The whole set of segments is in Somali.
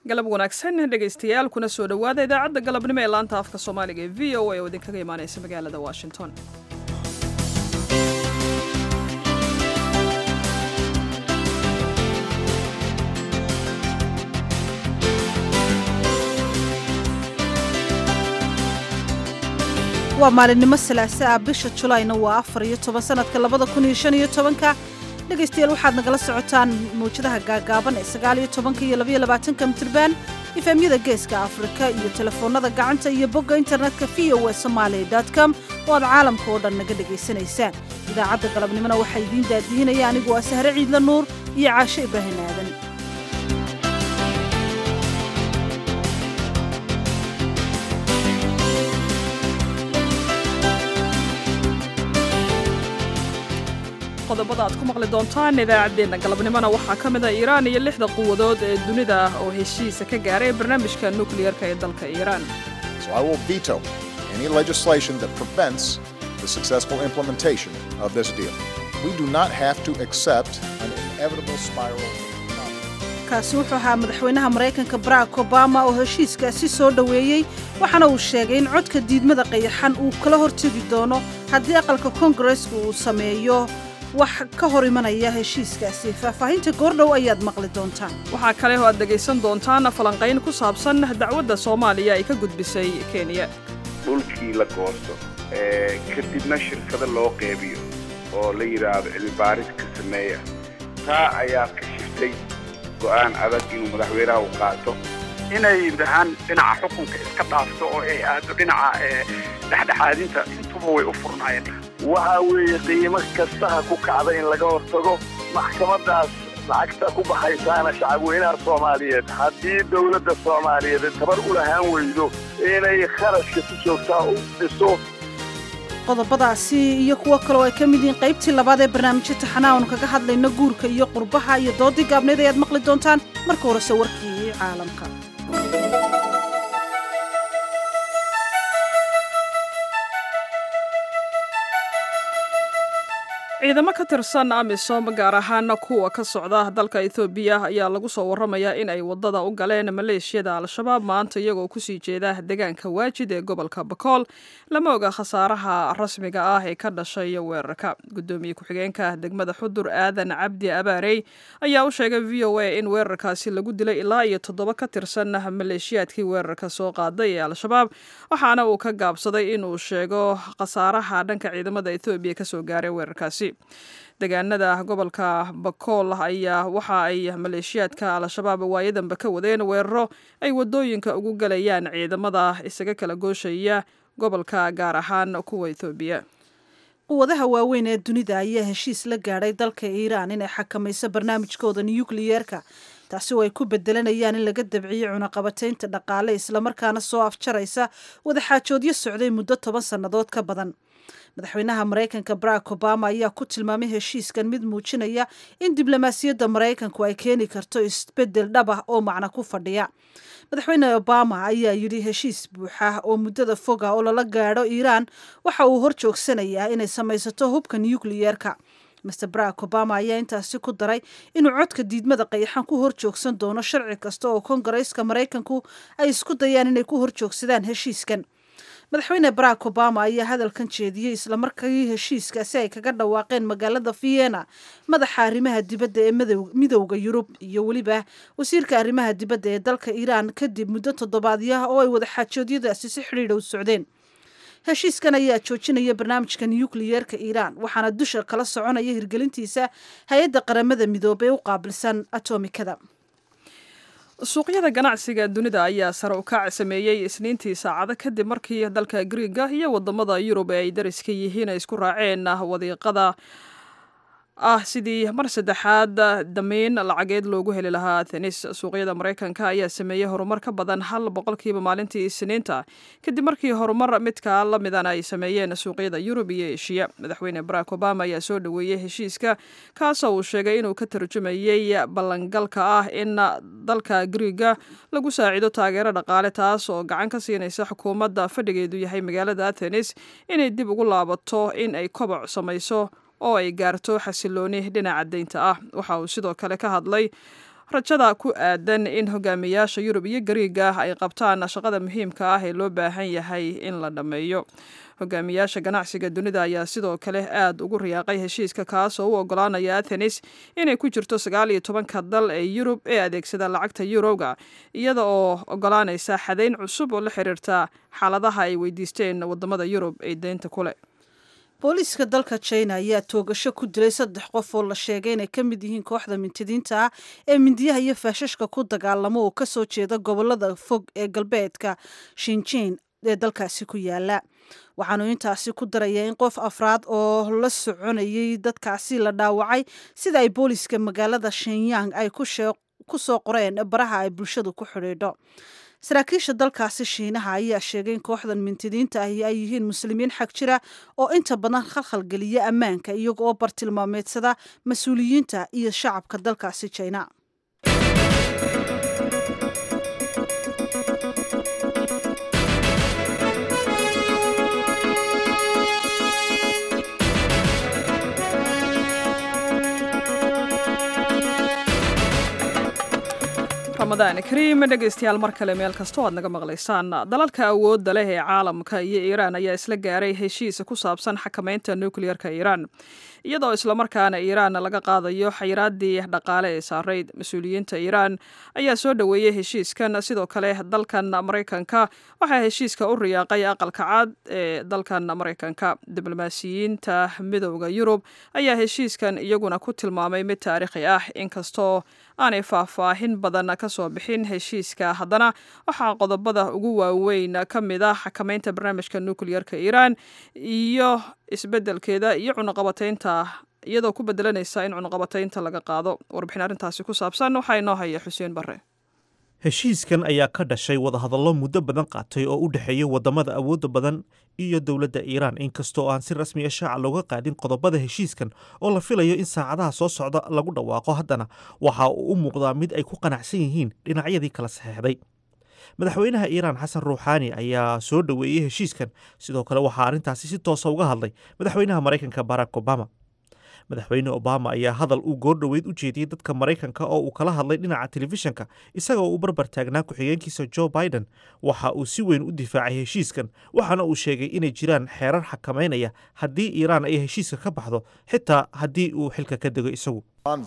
galab wanaagsan dhegaystayaal kuna soo dhowaada idaacadda galabnimo ee laanta afka Soomaaliga ee VOA oo idinkaga imaanaysa magaalada Washington. waa maalinimo Salaaso ah bisha Julayna waa 14 sanadka 2015 dhegaystayaal waxaad nagala socotaan mowjadaha gaagaaban ee 19 iyo 22 mitirban ifamyada geeska Afrika iyo telefoonada gacanta iyo bogga internetka voasomali.com oo aad caalamka oo dhan naga dhageysanaysaan idaacadda galabnimona waxay idiin daadiinaya anigu waa Sahre Ciidla Nuur iyo Caashe Ibrahim Aadan. qodobada aad ku maqli doontaan idaacadeena galabnimona waxaa ka mid ah Iiraan iyo 6 quwadood ee dunida oo heshiis ka gaaray barnaamijka nuclearka ee dalka Iiraan. So I will veto any legislation that prevents the successful implementation of this deal. We do not have to accept an inevitable spiral. kaasi wuxuu ahaa madaxweynaha Mareykanka Barack Obama oo heshiiskaasi soo dhaweeyay waxaana uu sheegay in codka diidmada qayaxan uu kala hortagi doono haddii aqalka Congress-ku uu sameeyo wax ka hor imanaya heshiiskaasi. Faahfaahinta goordhow ayaad maqli doontaan. waxaa kale oo aad dhagaysan doontaan falanqayn ku saabsan dacwadda Soomaaliya ay ka gudbisay Kenya. dhulkii la goosto kadibna shirkada loo qeybiyo oo la yiraahdo cilmi baaris ka sameeya taa ayaa ka shiftay go'aan adag inuu madaxweynaha u qaato inay yidhahaan dhinaca xukunka iska dhaafto oo ay aado dhinaca dhexdhexaadinta intuba way u furnaayeen. waxa weeye qiimo kasta ha ku kacda in laga hortago maxkamadaas lacagta ku baxaysaana shacabweynaha Soomaaliyeed haddii dawladda Soomaaliyeed tabar u lahaan weydo inay kharashka si joogto ah u dhiso. qodobadaasi iyo kuwa kale oo ay ka mid yihiin qaybtii labaad ee barnaamijka taxanaawun kaga hadlayna guurka iyo qurbaha iyo doodii gaabneed ayaad maqli doontaan marka horese warkii caalamka. ciidamo ka tirsan AMISOM gaar ahaan kuwa ka socda dalka Ethiopia ayaa lagu soo waramayaa in ay wadada u galeen maleeshiyada Al-Shabaab maanta iyagoo ku sii jeeda deegaanka Waajid ee gobolka Bakool. lama oga khasaaraha rasmiga ah ee ka dhashay weerarka. gudoomiye ku-xigeenka degmada Xudur Aadan Cabdi Abaarey ayaa u sheegay VOA in weerarkaasi lagu dilay ilaa iyo 7 ka tirsan maleeshiyadkii weerarka soo qaaday ee Al-Shabaab waxaana uu ka gaabsaday in uu sheego khasaaraha dhanka ciidamada Ethiopia ka soo gaaray weerarkaasi. deegaanada gobolka Bakool ayaa waxa ay maleeshiyadka Al-Shabaab waayadanba ka wadeen weeraro ay wadooyinka ugu galayaan ciidamada isaga kala gooshaya gobolka gaar ahaan kuwa Ethiopia. quwadaha waaweyn ee dunida ayaa heshiis la gaaray dalka Iiraan inay xakamayso barnaamijkooda nuclearka taasi oo ay ku bedelanayaan in laga dabciyo cunaqabataynta dhaqaale isla markaana soo afjaraysa wadaxaajoodyo socday muddo 10 sanadood ka badan. madaxweynaha Mareykanka Barack Obama ayaa ku tilmaamay heshiiskan mid muujinaya in diblomaasiyadda Mareykanku ay keeni karto isbedel dhab ah oo macna ku fadhiya. madaxweyne Obama ayaa yiri heshiis buuxa oo muddada fog ah oo lala gaadho Iiraan waxa uu hor joogsanayaa inay samaysato hubka nuclearka. Mr. Barack Obama ayaa intaasi ku daray inuu codka diidmada qayaxan ku hor joogsan doono sharci kasta oo Kongareeska Mareykanku ay isku dayaan inay ku hor joogsadaan heshiiskan. madaxweyne Barack Obama ayaa hadalkan jeediyay isla markii heshiiskaasi ay kaga dhawaaqeen magaalada Vienna madaxa arrimaha dibadda ee midowga Yurub iyo waliba wasiirka arrimaha dibadda ee dalka Iiraan kadib muddo toddobaadyo oo ay wada xaajoodyadaasi si xiriir u socdeen. heshiiskan ayaa joojinaya barnaamijka nuclearka Iiraan waxaana dusha kala soconaya hirgelintiisa hay'adda qaramada midoobay u qaabilsan atomikada. suuqyada ganacsiga dunida ayaa sare u kac sameeyay isniintii saacado kadib markii dalka Greega iyo wadamada Yurub ay dariska yihiin ay isku raaceen wadiiqada sidii mar saddexaad damayn lacageed loogu heli lahaa Athens. suuqyada Mareykanka ayaa sameeyay horumar ka badan 1% maalintii Isniinta kadib markii horumar midka la midan ay sameeyeen suuqyada Yurub iyo Asia. madaxweyne Barack Obama ayaa soo dhaweeyay heshiiska kaas oo uu sheegay inuu ka tarjumayay ballangalka ah in dalka Greega lagu saacido taageero dhaqaale taas oo gacan ka siinaysa xukuumadda fadhigeedu yahay magaalada Athens inay dib ugu laabato in ay koboc samayso oo ay gaarto xasilooni dhinaca deynta ah. waxa uu sidoo kale ka hadlay rajada ku aadan in hogaamiyaasha Yurub iyo Gariiga ay qabtaan shaqada muhiimka ah ee loo baahan yahay in la dhameeyo. Hogaamiyaasha ganacsiga dunida ayaa sidoo kale aad ugu riyaaqay heshiiska kaas oo u ogolaanaya Athens inay ku jirto 19 dal ee Yurub ee adeegsada lacagta Eurowga, iyada oo ogolaanaysa xadayn cusub oo la xiriirta xaaladaha ay weydiisteen wadamada Yurub ee deynta kule. booliiska dalka China ayaa toogasho ku dilay 3 qof oo la sheegay inay ka mid yihiin kooxda mintidiinta ah ee mindiyaha iyo faashashka ku dagaalamo oo ka soo jeeda gobolada fog ee galbeedka Xinjiang ee dalkaasi ku yaala. waxaanu intaasi ku daraya in qof afraad oo la soconayay dadkaasi la dhaawacay sida ay booliiska magaalada Shenyang ay ku soo qoreen baraha ay bulshadu ku xidhiidho. saraakiisha dalkaasi Shiinaha ayaa sheegay in kooxdan mintidiinta ahi ay yihiin muslimiin xag jira oo inta badan khalkhal geliya ammaanka iyaga oo bartilmaameedsada mas-uuliyiinta iyo shacabka dalkaasi China. Ramadaan Kariim dhageystayaal mar kale meel kasta oo aad naga maqlaysaan. Dalalka awoodda leh ee caalamka iyo Iiraan ayaa isla gaaray heshiis ku saabsan xakamaynta nukliyeerka Iiraan, iyadoo isla markaana Iiraan laga qaadayo xayiraadii dhaqaale ee saareyd. Mas'uuliyiinta Iiraan ayaa soo dhaweeyay heshiiskan. Sidoo kale dalkan Mareykanka waxaa heshiiska u riyaaqay aqalka cad ee dalkan Mareykanka. Diblomaasiyiinta Midowga Yurub ayaa heshiiskan iyaguna ku tilmaamay mid taariikhi ah, inkastoo aanay faahfaahin badan ka soo bixin heshiiska. Haddana waxaa qodobada ugu waaweyn ka mid ah xakamaynta barnaamijka nukliyeerka Iiraan iyo isbedelkeeda iyo cunaqabataynta, iyadoo ku bedelanaysa in cunaqabataynta laga qaado. Warbixin arrintaasi ku saabsan waxaa inoo haya Xuseen Barre. heshiiskan ayaa ka dhashay wadahadallo muddo badan qaatay oo u dhexeeya wadamada awoodda badan iyo dowladda Iiraan, inkastoo aan si rasmi ah shaaca looga qaadin qodobada heshiiskan oo la filayo in saacadaha soo socda lagu dhawaaqo. Haddana waxa uu u muuqdaa mid ay ku qanacsan yihiin dhinacyadii kala saxeexday. madaxweynaha Iiraan Xasan Ruuxaani ayaa soo dhaweeyay heshiiskan. Sidoo kale waxaa arrintaasi si toos ah uga hadlay madaxweynaha Mareykanka Barack Obama. madaxweyne Obama ayaa hadal uu goordhoweyd u jeediyey dadka Mareykanka oo uu kala hadlay dhinaca telefishanka isagoo uu barbar taagnaa ku-xigeenkiisa Joe Biden. Waxa uu si weyn u difaacay heshiiskan, waxaana uu sheegay inay jiraan xeerar xakamaynaya haddii Iiraan ay heshiiska ka baxdo, xitaa haddii uu xilka ka dego isagu.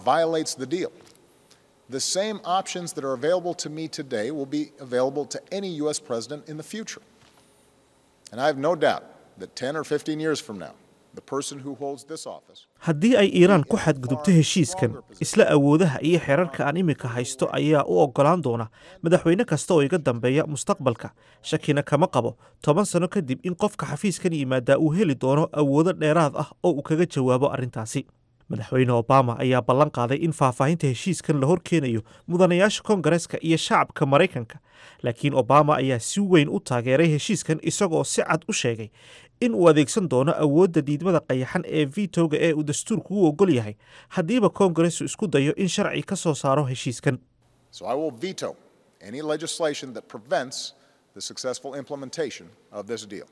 The same options that are available to me today will be available to any U.S. president in the future. And I have no doubt that 10 or 15 years from now, the person who holds this office. haddii ay Iiraan ku xadgudubto heshiiskan, isla awoodaha iyo xeerarka aan imika haysto ayaa u ogolaan doona madaxweyne kasta oo iga dambeeya mustaqbalka. shakina kama qabo 10 sano kadib in qofka xafiiskan yimaada uu heli doono awoodo dheeraad ah oo uu kaga jawaabo arrintaasi. madaxweyne Obama ayaa ballan qaaday in faahfaahinta heshiiskan la horkeenayo mudanayaasha Koongareeska iyo shacabka Mareykanka, laakiin Obama ayaa si weyn u taageeray heshiiskan isagoo si cad u sheegay in uu adeegsan doono awoodda diidmada qayaxan ee vetoga ee uu dastuurku u ogol yahay haddiiba Koongareesku isku dayo in sharci ka soo saaro heshiiskan. So I will veto any legislation that prevents the successful implementation of this deal.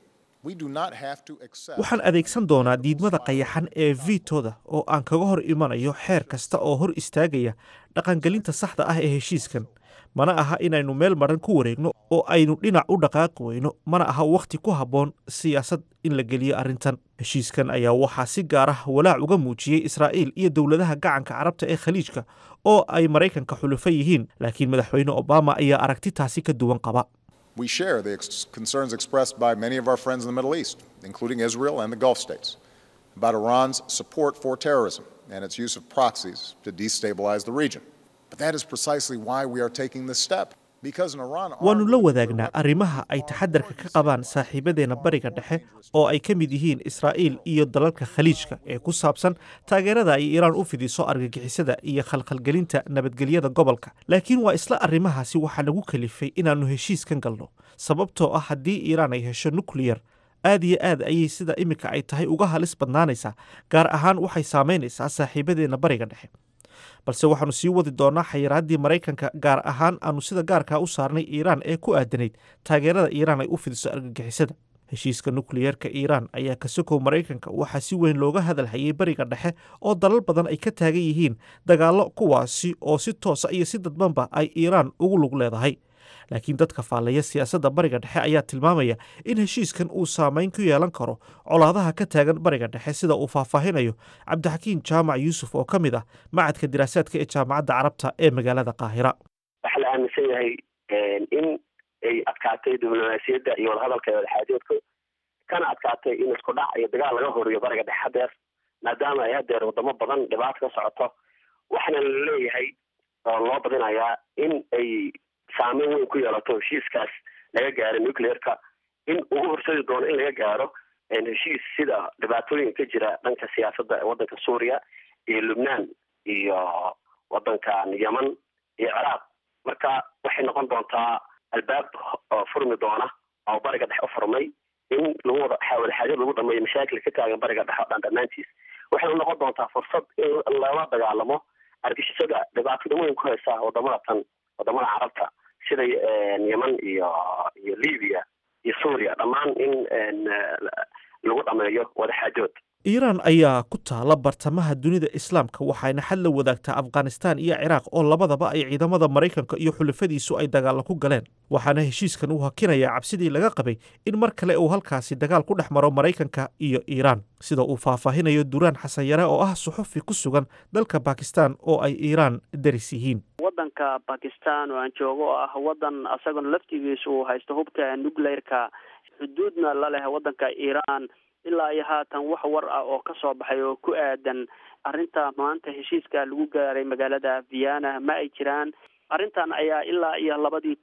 waxaan adeegsan doonaa diidmada qayaxan ee vetoda oo aan kaga hor imanayo xeer kasta oo hor istaagaya dhaqangelinta saxda ah ee heshiiskan. mana aha inaynu meel maran ku wareegno oo aynu dhinac u dhaqaaqi weyno, mana aha wakhti ku habboon siyaasad in la geliyo arrintan. heshiiskan ayaa waxaa si gaar ah walaac uga muujiyey Israa'iil iyo dowladaha gacanka carabta ee khaliijka oo ay Mareykanka xulufo yihiin, laakiin madaxweyne Obama ayaa aragti taasi ka duwan qaba. We share the concerns expressed by many of our friends in the Middle East, including Israel and the Gulf states, about Iran's support for terrorism and its use of proxies to destabilize the region. But that is precisely why we are taking this step. waannu la wadaagnaa arrimaha ay taxadarka ka qabaan saaxiibadeena bariga dhexe oo ay ka mid yihiin Israa'iil iyo dalalka khaliijka ee ku saabsan taageerada ay Iiraan u fidiso argagixisada iyo khalkhalgelinta nabadgelyada gobolka. laakiin waa isla arrimahaasi waxaa nagu kalifay inaannu heshiiskan galno, sababtoo ah haddii Iiraan ay hesho nukliyar, aad iyo aad ayay sida imika ay tahay uga halis badnaanaysaa, gaar ahaan waxay saamaynaysaa saaxiibadeena bariga dhexe. balse waxaannu sii wadi doonaa xayiraaddii Mareykanka, gaar ahaan aanu sida gaarkaa u saarnay Iiraan ee ku aadanayd taageerada Iiraan ay u fidiso argagixisada. heshiiska nukliyeerka iiraan ayaa ka sokow maraykanka waxaa si weyn looga hadalhayay bariga dhexe oo dalal badan ay ka taagan yihiin dagaallo kuwaasi oo si toosa iyo si dadbanba ay iiraan ugu lug leedahay. laakiin dadka faallaya siyaasadda bariga dhexe ayaa tilmaamaya in heshiiskan uu saameyn ku yeelan karo colaadaha ka taagan bariga dhexe sida uu faahfaahinayo cabdixakiin jaamac yuusuf oo ka mid ah macadka diraasaadka ee jaamacadda carabta ee magaalada qaahira. waxaa la aaminsan yahay in ay adkaatay diblomaasiyadda iyo wadahadalka wadaxaajoodka kana adkaatay in isku dhac iyo dagaal laga horiyo bariga dhexe hadeer maadaama ay hadeer wadamo badan dhibaato ka socoto waxaana la leeyahay oo loo badinayaa in ay saameyn weyn ku yeelato heshiiskaas laga gaaro nucleerka in uu horseedi doono in laga gaaro heshiis sida dhibaatooyin ka jira dhanka siyaasadda waddanka suuriya iyo lubnaan iyo waddankan yeman iyo ciraaq marka waxay noqon doontaa albaab furmi doona oo bariga dhexe u furmay in lagu wadaxaajood lagu dhameeyo mashaakil ka taagan bariga dhexe o dhan dhammaantiis waxayna noqon doontaa fursad in lala dagaalamo argixisada dhibaatada weyn ku haysa wadamada carabta sida yeman iyo libiya iyo suuriya dhammaan in lagu dhameeyo wadaxaajood. iiraan ayaa ku taala bartamaha dunida islaamka waxayna xad la wadaagtaa afghanistaan iyo ciraaq oo labadaba ay ciidamada maraykanka iyo xulafadiisu ay dagaalla ku galeen waxaana heshiiskan uu hakinayaa cabsidii laga qabay in mar kale uu halkaasi dagaal ku dhex maro maraykanka iyo iiraan sida uu faahfaahinayo duraan xasan yare oo ah suxufi ku sugan dalka bakistan oo ay iiraan daris yihiin. waddanka bakistan oo aan joogo oo ah waddan asaguna laftigiisu uu haysto hubka nucleerka xuduudna la leh waddanka iiraan ilaa iyo haatan wax war ah oo ka soo baxay oo ku aadan arrinta maanta heshiiska lagu gaaray magaalada Vienna ma ay jiraan. arrintan ayaa ilaa iyo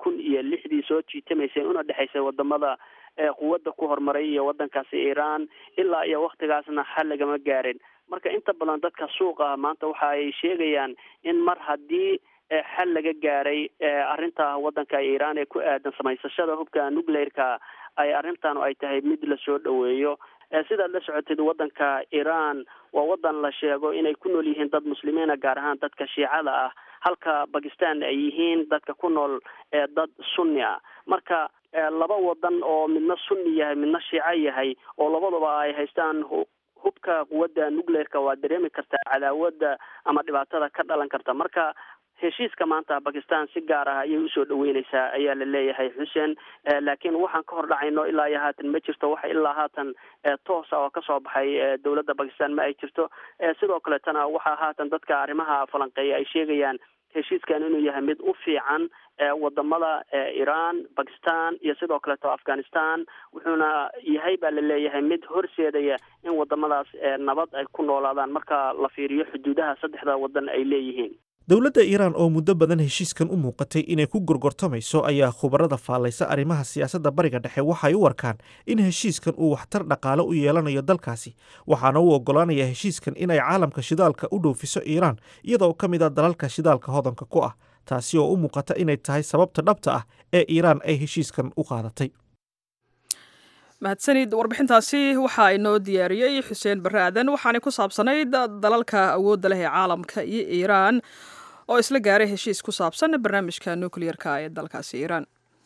2006 soo jiitamaysay una dhaxaysay wadamada quwadda ku hormaray iyo waddankaasi Iiraan ilaa iyo waqtigaasna xal lagama gaarin. marka inta badan dadka suuqa maanta waxa ay sheegayaan in mar haddii xal laga gaaray arrinta waddanka Iiraan ee ku aadan samaysashada hubka nuclearka ay arrintan ay tahay mid la soo dhaweeyo. sidaad la socotid waddanka Iiraan waa waddan la sheego inay ku nool yihiin dad muslimiina gaar ahaan dadka shiicada ah halka Pakistan ay yihiin dadka ku nool dad sunni ah. marka laba waddan oo midna sunni yahay midna shiica yahay oo labadaba ay haystaan hubka quwadda nuclearka waa dareemi kartaa cadaawadda ama dhibaatada ka dhalan karta. marka heshiiska maanta Pakistan si gaar ah ayay u soo dhaweynaysaa ayaa la leeyahay Xuseen laakiin waxaan ka hor dhacayno ilaa iyo haatan ma jirto wax ilaa haatan toos ah oo ka soo baxay dawladda Pakistan ma ay jirto. sidoo kale tana waxa haatan dadka arrimaha falanqeeya ay sheegayaan heshiiskan inuu yahay mid u fiican wadamada Iran, Pakistan iyo sidoo kale Afghanistan wuxuuna yahay baa la leeyahay mid horseedaya in wadamadaas nabad ay ku noolaadaan marka la fiiriyo xuduudaha saddexda wadan ay leeyihiin. dowladda iiraan oo muddo badan heshiiskan u muuqatay inay ku gorgortamayso ayaa khubarada faallaysa arrimaha siyaasadda bariga dhexe waxay u arkaan in heshiiskan uu waxtar dhaqaale u yeelanayo dalkaasi waxaana uu oggolaanaya heshiiskan inay caalamka shidaalka u dhoofiso iiraan iyadoo ka mid a dalalka shidaalka hodanka ku ah taasi oo u muuqata inay tahay sababta dhabta ah ee iiraan ay heshiiskan u qaadatay. mahadsanid warbixintaasi waxaa inoo diyaariyey xuseen barre aadan waxaanay ku saabsanayd dalalka awoodda leh ee caalamka iyo iiraan oo isla gaaray heshiis ku saabsan barnaamijka nuclearka ee dalkaasi iiraan.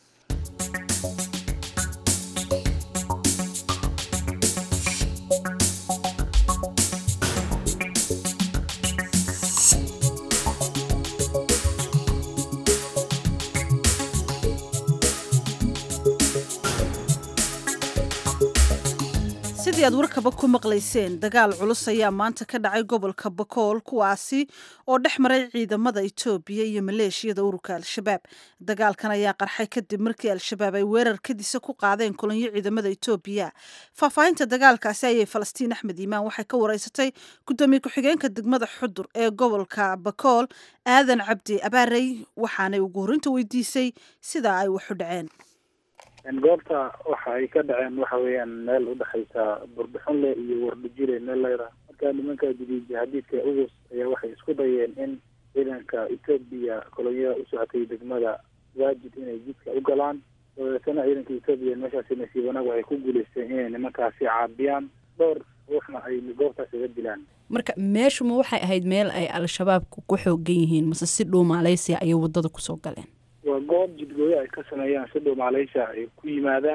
sidii aad warkaba ku maqlayseen dagaal culus ayaa maanta ka dhacay gobolka Bakool kuwaasi oo dhex maray ciidamada Itoobiya iyo maleeshiyada ururka Al-Shabaab. dagaalkan ayaa qarxay kadib markii Al-Shabaab ay weerar kadisa ku qaadeen kulanyo ciidamada Itoobiya. faahfaahinta dagaalkaasi ayay Falastiin Axmed Iimaan waxay ka wareysatay gudoomiye ku-xigeenka degmada Xudur ee gobolka Bakool Aadan Cabdi Abaarey waxaanay ugu horinta weydiisay sida ay wax u dhaceen. goobta waxa ay ka dhaceen waxa weeyaan meel u dhaxaysa Burbixunle iyo Wardijire meel leeyahay marka nimanka jihadiidka ugu ayaa waxay isku dayeen in ciidanka Itoobiya kolonyo u socotay degmada waajid inay jidka u galaan sana ciidanka Itoobiya meeshaasi nasiibanagu ay ku guuleysteen inay nimankaasi caabiyaan dhowr ruuxna ay goobtaas uga dilaan. marka meeshu ma waxay ahayd meel ay Al-Shabaab ku xoogan yihiin mase si dhow Malaysia ay wadada ku soo galeen. waa goob jidgooyo ay ka sameeyaan si dhow Malaysia ay ku yimaadaan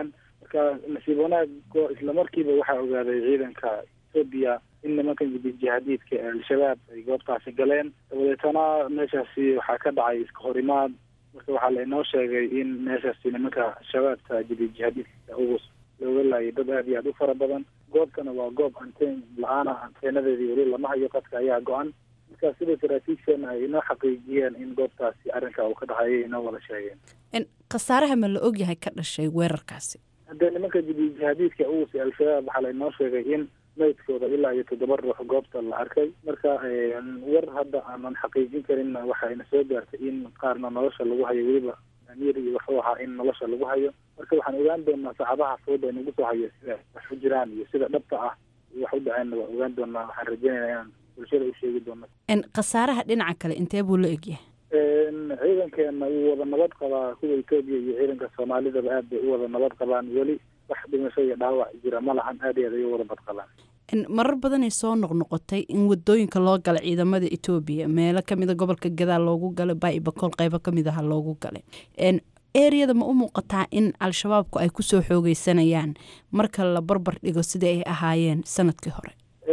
marka nasiib wanaag isla markiiba waxaa ogaaday ciidanka Ethiopia in nimankan jihaadiidka ee al-shabaab ay goobtaasi galeen dabadeetana meeshaasi waxaa ka dhacay iska horimaad marka waxaa lainoo sheegay in meeshaasi nimanka shabaabka jihaadiidka ugus looga laayay dad aad iyo aad u fara badan goobtana waa goob anteen la-aana anteenadeedii weli lama hayo qadka ayaa go-an marka sida saraakiisheena ay inoo xaqiijiyeen in goobtaasi arrinka uu ka dhacayay inoo wada sheegeen khasaaraha ma la ogyahay ka dhashay weerarkaasi haddee nimanka jihaadiidka ugus ee al-shabaab waxaa lainoo sheegay in maydkooda ilaa iyo 7 ruux goobta la arkay marka war hadda aanan xaqiijin karin waxayna soo gaartay in qaarna nolosha lagu hayo weliba amiir iyo wuxuu ahaa in nolosha lagu hayo marka waxaan ogaan doonaa saacadaha fooda nagu soo hayo sida wax u jiraan iyo sida dhabta ah wax u dhaceen waa ogaan doonaa waxaan rajaynaynaa inaan bulshada u sheegi doono khasaaraha dhinaca kale intee buu la egyahay ciidankeena wuu wada nabad qabaa kuwa Ethiopia iyo ciidanka Soomaalidaba aad bay u wada nabad qabaan weli wax dhimasho iyo dhaawac jira ma lahan aad iyo aad ay wada bad qabaan marar badan ay soo noqnoqotay in wadooyinka loo galay ciidamada Ethiopia meelo kamid ah gobolka Gadaa loogu galay Baybakol qaybo kamid ah loogu galay ereyada ma u muuqataa in al-shabaabku ay ku soo xoogeysanayaan marka la barbar dhigo sida ay ahaayeen sanadkii hore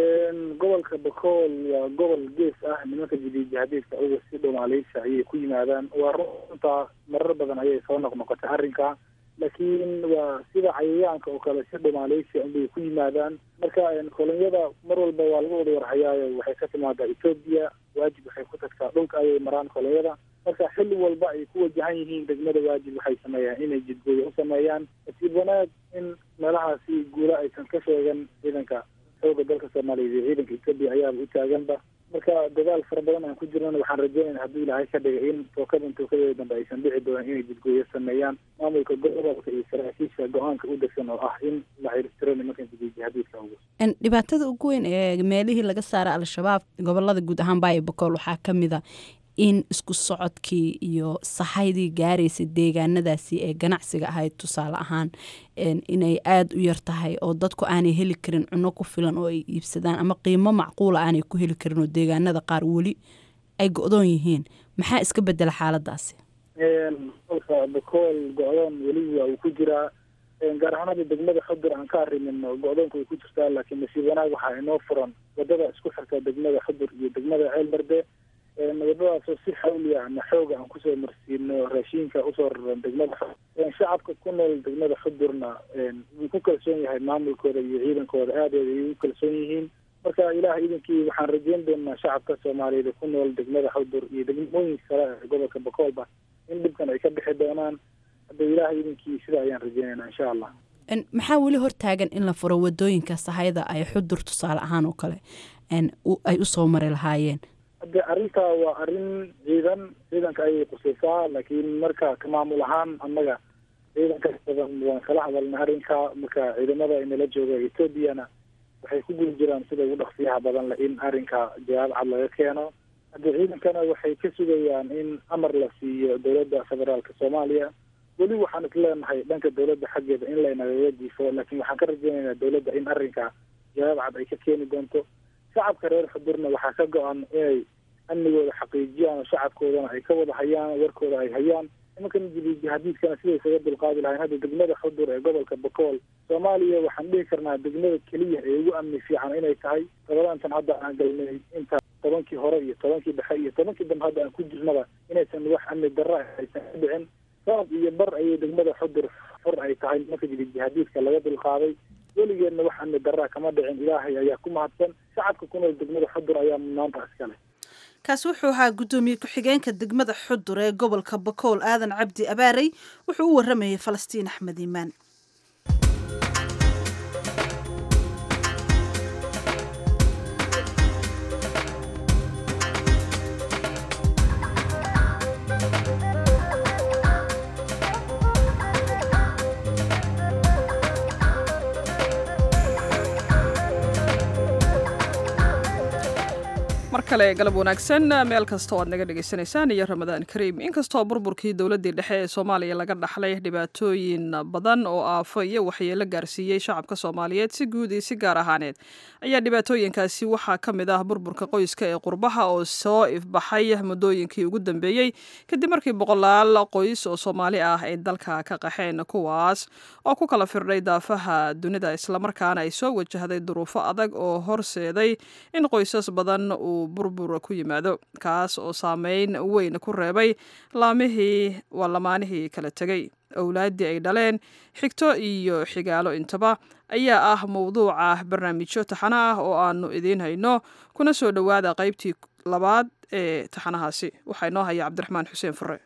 gobolka Bakool waa gobol gees ah nimanka jihaadiidka ugu si Soomaaliyeed ayay ku yimaadaan waa runta marar badan ayay soo noqnoqotay arrinka laakiin waa sida cayayaanka oo kale si Soomaaliyeed ay ku yimaadaan marka kolonyada mar walba waa lagu wada warhayaayo waxay ka timaadaa Ethiopia waajib waxay ku tagtaa dhulka ayay maraan kolonyada marka xilli walba ay ku wajahan yihiin degmada waajib waxay sameeyaan inay jidgooyo u sameeyaan nasiib wanaag in meelahaasi guula aysan ka sheegan ciidanka xooga dalka Soomaaliyeed iyo ciidanka Ethiopia ayaa u taaganba marka dagaal fara badan aan ku jirnaa waxaan rajaynaynaa haddii Ilaahay ka dhigay in tookada dambe aysan dhici doonin inay jidgooyo sameeyaan maamulka gobolka iyo saraakiisha go-aanka u degsan oo ah in la xiriirtiro nimankan jihaadiidka ugu dhibaatada ugu weyn ee meelihii laga saaray al-shabaab gobolada guud ahaan Baybakol waxaa kamid ah in isku socodkii iyo sahaydii gaaraysay deegaanadaasi ee ganacsiga ahayd tusaale ahaan inay aada u yar tahay oo dadku aanay heli karin cunno ku filan oo ay iibsadaan ama qiimo macquula aanay ku heli karin oo deegaanada qaar weli ay go-doon yihiin maxaa iska bedela xaaladaasi Bakool go-doon weli waa uu ku jiraa gaar ahaan degmada Xudur aan ka arrimin go-doonku ay ku jirtaa laakiin nasiib wanaag waxaa inoo furan wadada isku xirta degmada Xudur iyo degmada Ceelbarde wadadaasoo si xawli ah ama xooga aan kusoo marsiino raashinka usoo raran degmada shacabka ku nool degmada Xudurna wuu ku kalsoon yahay maamulkooda iyo ciidankooda aad ay u kalsoon yihiin marka Ilaahay idinkii waxaan rajayn doonaa shacabka Soomaaliyeed ku nool degmada Xudur iyo degmooyinka kale ee gobolka Bakoolba in dhibkan ay ka bixi doonaan haddii Ilaahay idinkii sida ayaan rajaynaynaa insha Allah maxaa weli hortaagan in la furo wadooyinka sahayda ay Xudur tusaale ahaan oo kale ay u soo mari lahaayeen arrinta waa arrin ciidanka ayay qusaysaa laakiin marka ka maamul ahaan annaga ciidanka badan waan kala hadalnay arrinka marka ciidamada inala jooga Ethiopiana waxay ku guul jiraan sida ugu dhaqsiyaha badan leh in arrinka jawaab cad laga keeno haddii ciidankana waxay ka sugayaan in amar la siiyo dowladda federaalka Soomaaliya weli waxaan isleenahay dhanka dowladda xaggeeda in laynaga diifo laakiin waxaan ka rajaynaynaa dowladda in arrinka jawaab cad ay ka keeni doonto shacabka reer Xudurna waxaa ka go-an inay amnigooda xaqiijiyaan shacabkoodana ay ka wada hayaan warkooda ay hayaan nimankan jihaadiidkana siday isaga dulqaadi lahayn hadda degmada Xudur ee gobolka Bakool Soomaaliya waxaan dhihi karnaa degmada keliya ee ugu amni fiican inay tahay todobaantan hadda aan galnay inta 10kii hore iyo 10kii dhexe iyo 10kii dambe hadda aan ku jirnaba inaysan wax amni darro aysan ka dhicin sabab iyo bar ayay degmada Xudur fur ay tahay nimanka jihaadiidka laga dulqaaday weligeedna wax amni darro kama dhicin Ilaahay ayaa ku mahadsan shacabka ku nool degmada Xudur ayaa maanta iskale kaasi wuxuu ahaa gudoomiye ku-xigeenka degmada Xudur ee gobolka Bakool Aadan Cabdi Abaarey wuxuu u waramayay Falastiin Axmed Iimaan kale galab wanaagsan meel kasta oo aad naga dhegaysanaysaan iyo ramadaan kariim inkastoo burburkii dowladdii dhexe ee soomaaliya laga dhaxlay dhibaatooyin badan oo aafo iyo waxyeelo gaarsiiyey shacabka soomaaliyeed si guud iyo si gaar ahaaneed ayaa dhibaatooyinkaasi waxaa ka mid ah burburka qoyska ee qurbaha oo soo ifbaxay muddooyinkii ugu dambeeyey kadib markii boqolaal qoys oo soomaali ah ay dalka ka qaxeen kuwaas oo ku kala firdhay daafaha dunida islamarkaana ay soo wajahday duruufo adag oo horseeday in qoysas badan uu burbur ku yimaado kaas oo saameyn weyn ku reebay lamaanihii kala tegey owlaaddii ay dhaleen xigto iyo xigaalo intaba ayaa ah mowduuca barnaamijyo taxano ah oo aanu idiin hayno kuna soo dhowaada qaybtii labaad ee taxanahaasi waxaa inoo haya cabdiraxmaan xuseen fure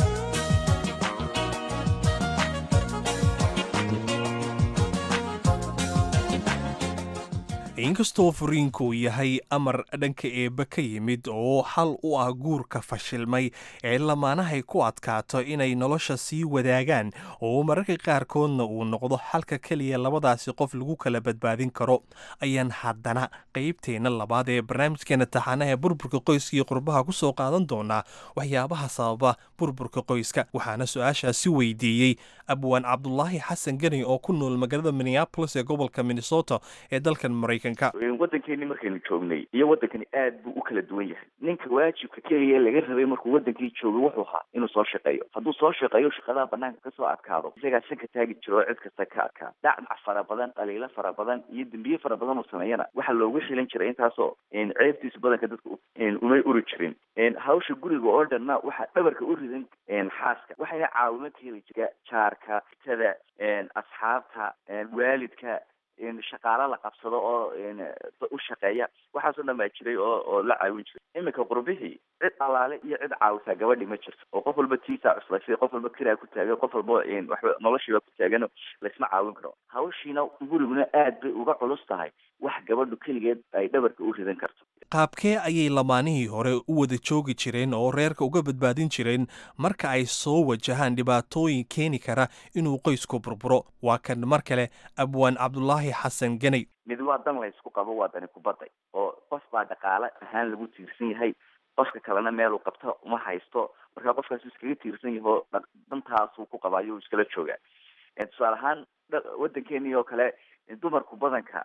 inkastoo furiinku yahay amar dhanka eebbe ka yimid oo xal u ah guurka fashilmay ee lamaanahay ku adkaato inay nolosha sii wadaagaan oo mararka qaarkoodna uu noqdo xalka keliya labadaasi qof lagu kala badbaadin karo ayaan haddana qaybteenna labaad ee barnaamijkeena taxanaha burburka qoyska iyo qurbaha ku soo qaadan doonaa waxyaabaha sababa burburka qoyska waxaana su-aashaasi weydiiyey abwaan cabdulaahi xasan geni oo ku nool magaalada minneapolis ee gobolka minnesota ee dalkan maraykanka waddankeeni markaynu joognay iyo waddankani aad buu u kala duwan yahay ninka waajibka keliya laga rabay markuu waddankii joogay wuxuu ahaa inuu soo shaqeeyo hadduu soo shaqeeyo shaqadaha banaanka kasoo adkaado isagaa sanka taagi jiro oo cid kasta ka adkaado dhacdac fara badan dhaliilo fara badan iyo dembiye fara badan uu sameeyana waxaa loogu xilan jiray intaasoo ceebtiisa badanka dadka umay uri jirin hawsha guriga oo dhanna waxaa dhabarka u ridan xaaska waxayna caawimo ka heli jira jaarka tada asxaabta waalidka shaqaalo la qabsado oo u shaqeeya waxaasoo dhan baa jiray oo la caawin jiray iminka qurbihii cid alaale iyo cid caawisaa gabadhi ma jirto oo qof walba tiisaa cuslaysay qof walba kiraa ku taagan qof walba waxba noloshiiba ku taagan laysma caawin karo hawshiina guriguna aad bay uga culus tahay wax gabadhu keligeed ay dhabarka u ridan karto qaabkee ayay lamaanihii hore u wada joogi jireen oo reerka uga badbaadin jireen marka ay soo wajahaan dhibaatooyin keeni kara inuu qoysku burburo waa kan mar kale abwaan cabdulaahi xasan ganay mid waa dan la ysku qabo waa dani kubadday oo qof baa dhaqaale ahaan lagu tiirsan yahay qofka kalena meeluu qabto uma haysto markaa qofkaasuu iskaga tiirsan yaho dantaasuu ku qabaayo iskala joogaa tusaale ahaan waddankeeni oo kale dumarku badanka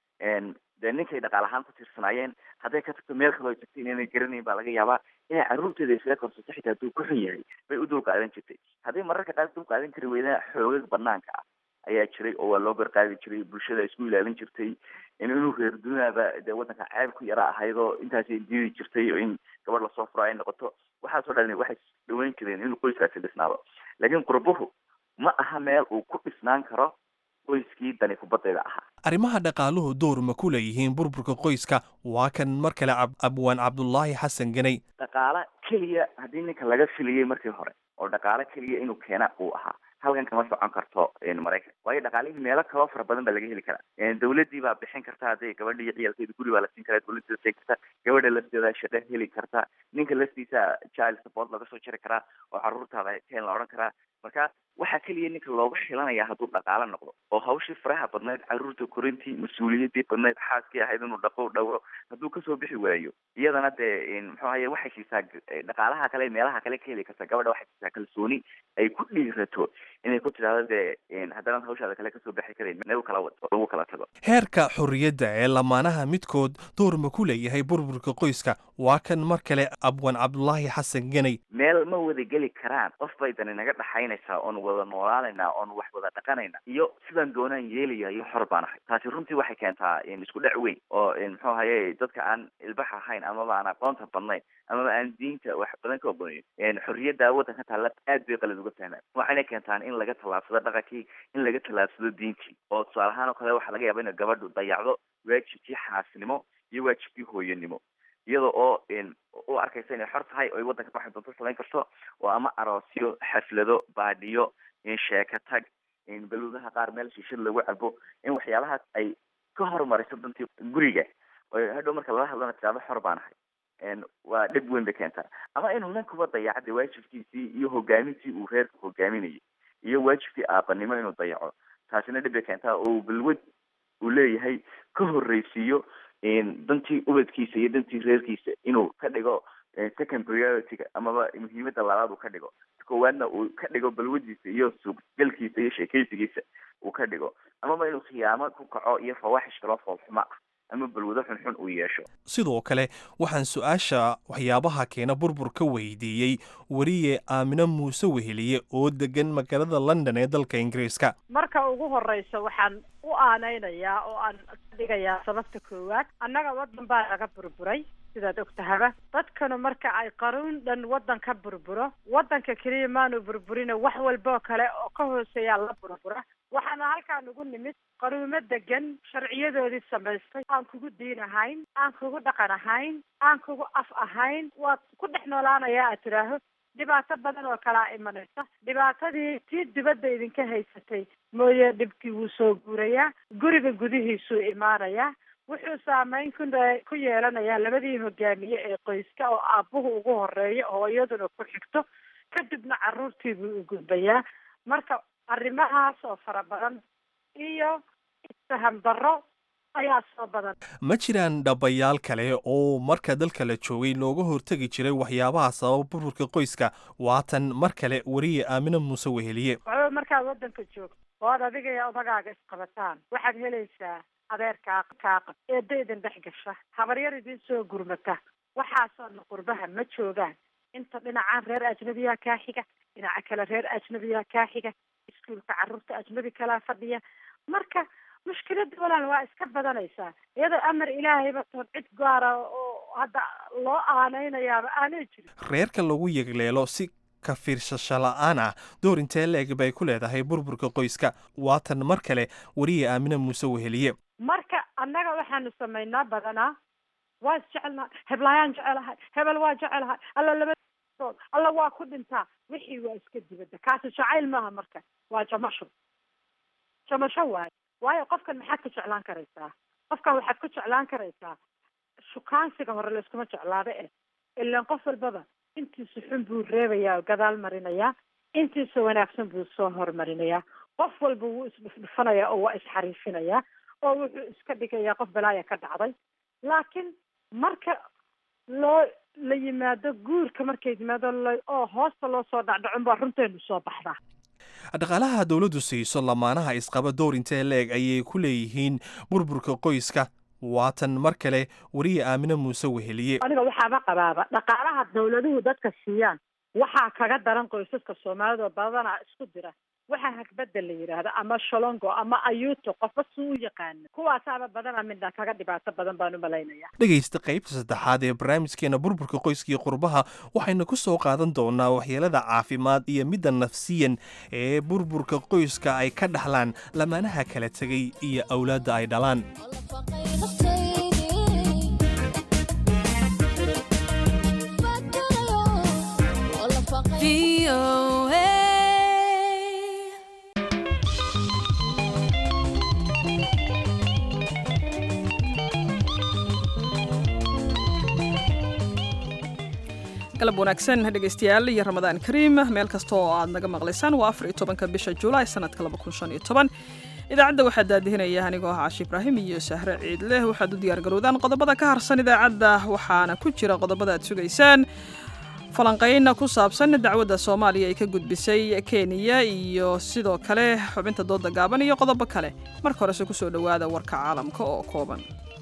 dee ninkay dhaqaal ahaan ku tiirsanaayeen hadday ka tagto meel kaloo tagtay inayna garanayn baa laga yaabaa inay carruurteeda iskaga korsato xitaa hadduu ku xun yahay bay u dulqaadan jirtay hadday mararka qaar dulqaadan kari weydana xoogag banaanka ah ayaa jiray oo waa loo garqaadi jiray bulshada isku ilaalin jirtay inuu reer dunyaaba dee waddanka ceeb ku yara ahayd oo intaasay diidi jirtay oo in gabadh lasoo furo ay noqoto waxaasoo dhan waxay dhaweyn jireen inuu qoyskaasi dhisnaado laakiin qurbuhu ma aha meel uu ku dhisnaan karo qoyskii dani kubadayda ahaa arrimaha dhaqaaluhu door ma ku leeyihiin burburka qoyska waa kan mar kale abwaan cabdulaahi xasan ganay dhaqaale keliya haddii ninka laga filiyey markii hore oo dhaqaale keliya inuu keena uu ahaa halkan kama socon karto maraykan waayo dhaqaalihii meelo kaloo fara badan baa laga heli karaa dawladdii baa bixin karta hadday gabadha iyo ciyaalkeeda guri baa la siin karaa dawladda siin karta gabadha lafteeda shaqo heli karta ninka laftiisa child support laga soo jiri karaa oo carruurtaada keen la odhan karaa marka waxaa keliya ninka looga xilanaya hadduu dhaqaale noqdo oo hawshii faraha badnayd carruurta korintii mas-uuliyaddii badnayd xaaskii ahayd inuu dhaqo dhowro hadduu kasoo bixi waayo iyadana dee muxuu ahaye waxay siisaa dhaqaalaha kale meelaha kale ka heli karta gabadha waxay siisaa kalsooni ay ku dhiirato inay ku tidhaahdo dee haddana hawshaada kale kasoo bixi karayn meel kala wad lagu kala tago heerka xorriyadda ee lamaanaha midkood door ma ku leeyahay burburka qoyska waa kan mar kale abwaan cabdulaahi xasan ganay meel ma wada geli karaan qof bay dani naga dhaxaynaysaa oon wada noolaanaynaa oon wax wada dhaqanayna iyo sidaan doonaan yeelaya iyo xor baan ahay taasi runtii waxay keentaa isku dhac weyn oo muxuu ahaye dadka aan ilbax ahayn amaba aan aqoonta badnayn amaba aan diinta wax badan ka ogonayn xorriyadda waddanka taalla aad bay qalad uga fahmaan waxayna keentaan in laga tallaabsado dhaqankii in laga tallaabsado diintii oo tusaale ahaan oo kale waxaa laga yaaba inay gabadhu dayacdo waajibkii xaasnimo iyo waajibkii hooyanimo iyada oo u arkaysa inay xor tahay oo ay waddanka waxay doonto samayn karto oo ama aroosyo xaflado baadhiyo sheeka tag baluudaha qaar meel shiishad lagu cabo in waxyaabahaas ay ka horumariso dantii guriga oo hadhow marka lala hadlana tilaabo xor baan ahay waa dhib weyn bay keentaa ama inuu ninkuba dayacada waajibkiisii iyo hogaamintii uu reerka hogaaminayay iyo waajibkii aabanimo inuu dayaco taasina dhib bay keentaa oo balwad uu leeyahay ka horreysiiyo dantii ubadkiisa iyo dantii reerkiisa inuu ka dhigo second priority-ga amaba muhiimadda labaad uu ka dhigo koowaadna uu ka dhigo balwadiisa iyo suuqgalkiisa iyo sheekaysigiisa uu ka dhigo amaba inuu khiyaamo ku kaco iyo fawaaxish kaloo foolxumo ah ama balwado xunxun uu yeesho. sidoo kale waxaan su-aasha waxyaabaha keena burbur ka weydiiyey wariye aamino muuse weheliye oo degan magaalada london ee dalka ingiriiska. marka ugu horeysa waxaan u aanaynayaa oo aan dhigayaa sababta koowaad annaga wadan baa laga burburay sidaad ogtahaba dadkana marka ay qaruun dhan wadan ka burburo wadanka keliya maanu burburina wax walboo kale oo ka hooseeyaa la burbura waxaana halkaan ugu nimid qaruumo degan sharciyadoodii samaystay aan kugu diin ahayn aan kugu dhaqan ahayn aan kugu af ahayn waad ku dhex noolaanayaa aad tidhaaho dhibaato badan oo kalaa imanaysa dhibaatadii tii dibadda idinka haysatay mooye dhibkii wuu soo guurayaa guriga gudihiisuu imaanayaa wuxuu saameyn ku yeelanayaa labadii hogaamiye ee qoyska oo aabbuhu ugu horeeyo hooyaduna ku xigto kadibna carruurtiibuu u gudbayaa marka arrimahaas oo fara badan iyo isfaham darro ayaa soo badan. ma jiraan dhabayaal kale oo marka dalka la joogay looga hortegi jiray waxyaabaha sababa burburka qoyska waatan mar kale wariye aamino muuse weheliye. markaad wadanka joogto ood adiga iyo odagaaga isqabataan waxaad helaysaa adeerkaa kaaqab eedda idin dhex gasha habaryar idin soo gurmata waxaasoo dhan qurbaha ma joogaan inta dhinacaan reer ajnabiyaa kaa xiga dhinaca kale reer ajnabiyaa kaa xiga iskuulka carruurta ajnabi kalaa fadhiya marka mushkiladda walaal waa iska badanaysaa iyadoo amar ilaahayba tood cid gaara oo hadda loo aanaynayaaba aanay jirin. reerka lagu yegleelo si ka fiirsasho la-aan ah door intee la-eg bay ku leedahay burburka qoyska waatan mar kale wariye aamino muuse weheliye. marka annaga waxaanu samaynaa badanaa waa isjecelnaa heblaayaan jecelahay hebel waa jecelahay alla labadood alla waa ku dhintaa wixii waa iska dibadda kaasi jacayl maaha marka waa jamasho waayo qofkan maxaad ku jeclaan karaysaa qofkan waxaad ku jeclaan karaysaa shukaansiga hore layskuma jeclaada ilaan qof walbaba intiisa xun buu reebayaa oo gadaal marinayaa intiisa wanaagsan buu soo hormarinayaa qof walba wuu isdhufdhufanayaa oo waa isxariifinayaa oo wuxuu iska dhigayaa qof balaaya ka dhacday laakiin marka la yimaado guurka markay yimaado oo hoosta loo soo dhacdhacun baa runteenu soo baxdaa. dhaqaalaha dawladdu siiso lamaanaha isqaba door intee la-eg ayay ku leeyihiin burburka qoyska waatan mar kale wariye aamino muuse weheliye. aniga waxaaba qabaaba dhaqaalaha dawladuhu dadka siiyaan waxaa kaga daran qoysaska soomaalida oo badanaa isku dira waxaa hagbadda la yidhaahda ama sholongo ama ayuuto qofba suu u yaqaana kuwaasaaba badanaa midna kaga dhibaato badan baan u malaynaya. dhegaysta qaybta saddexaad ee barnaamijkeena burburka qoyskii qurbaha waxaynu ku soo qaadan doonaa waxyeelada caafimaad iyo midda nafsiyan ee burburka qoyska ay ka dhaxlaan lamaanaha kala tegay iyo awlaadda ay dhalaan. galab wanaagsan dhegaystayaal iyo ramadaan kariim meel kasta oo aad naga maqlaysaan waa 14 bisha Juulaay sanadka 2015 idaacadda waxaa daadihinaya anigoo ah Caashi Ibraahim iyo Sahre Ciidle waxaad u diyaar garowdaan qodobada ka harsan idaacadda waxaana ku jira qodobada aad sugaysaan falanqayn ku saabsan dacwadda Soomaaliya ay ka gudbisay Kenya iyo sidoo kale xubinta dooda gaaban iyo qodobo kale marka hore ku soo dhawaada warka caalamka oo kooban.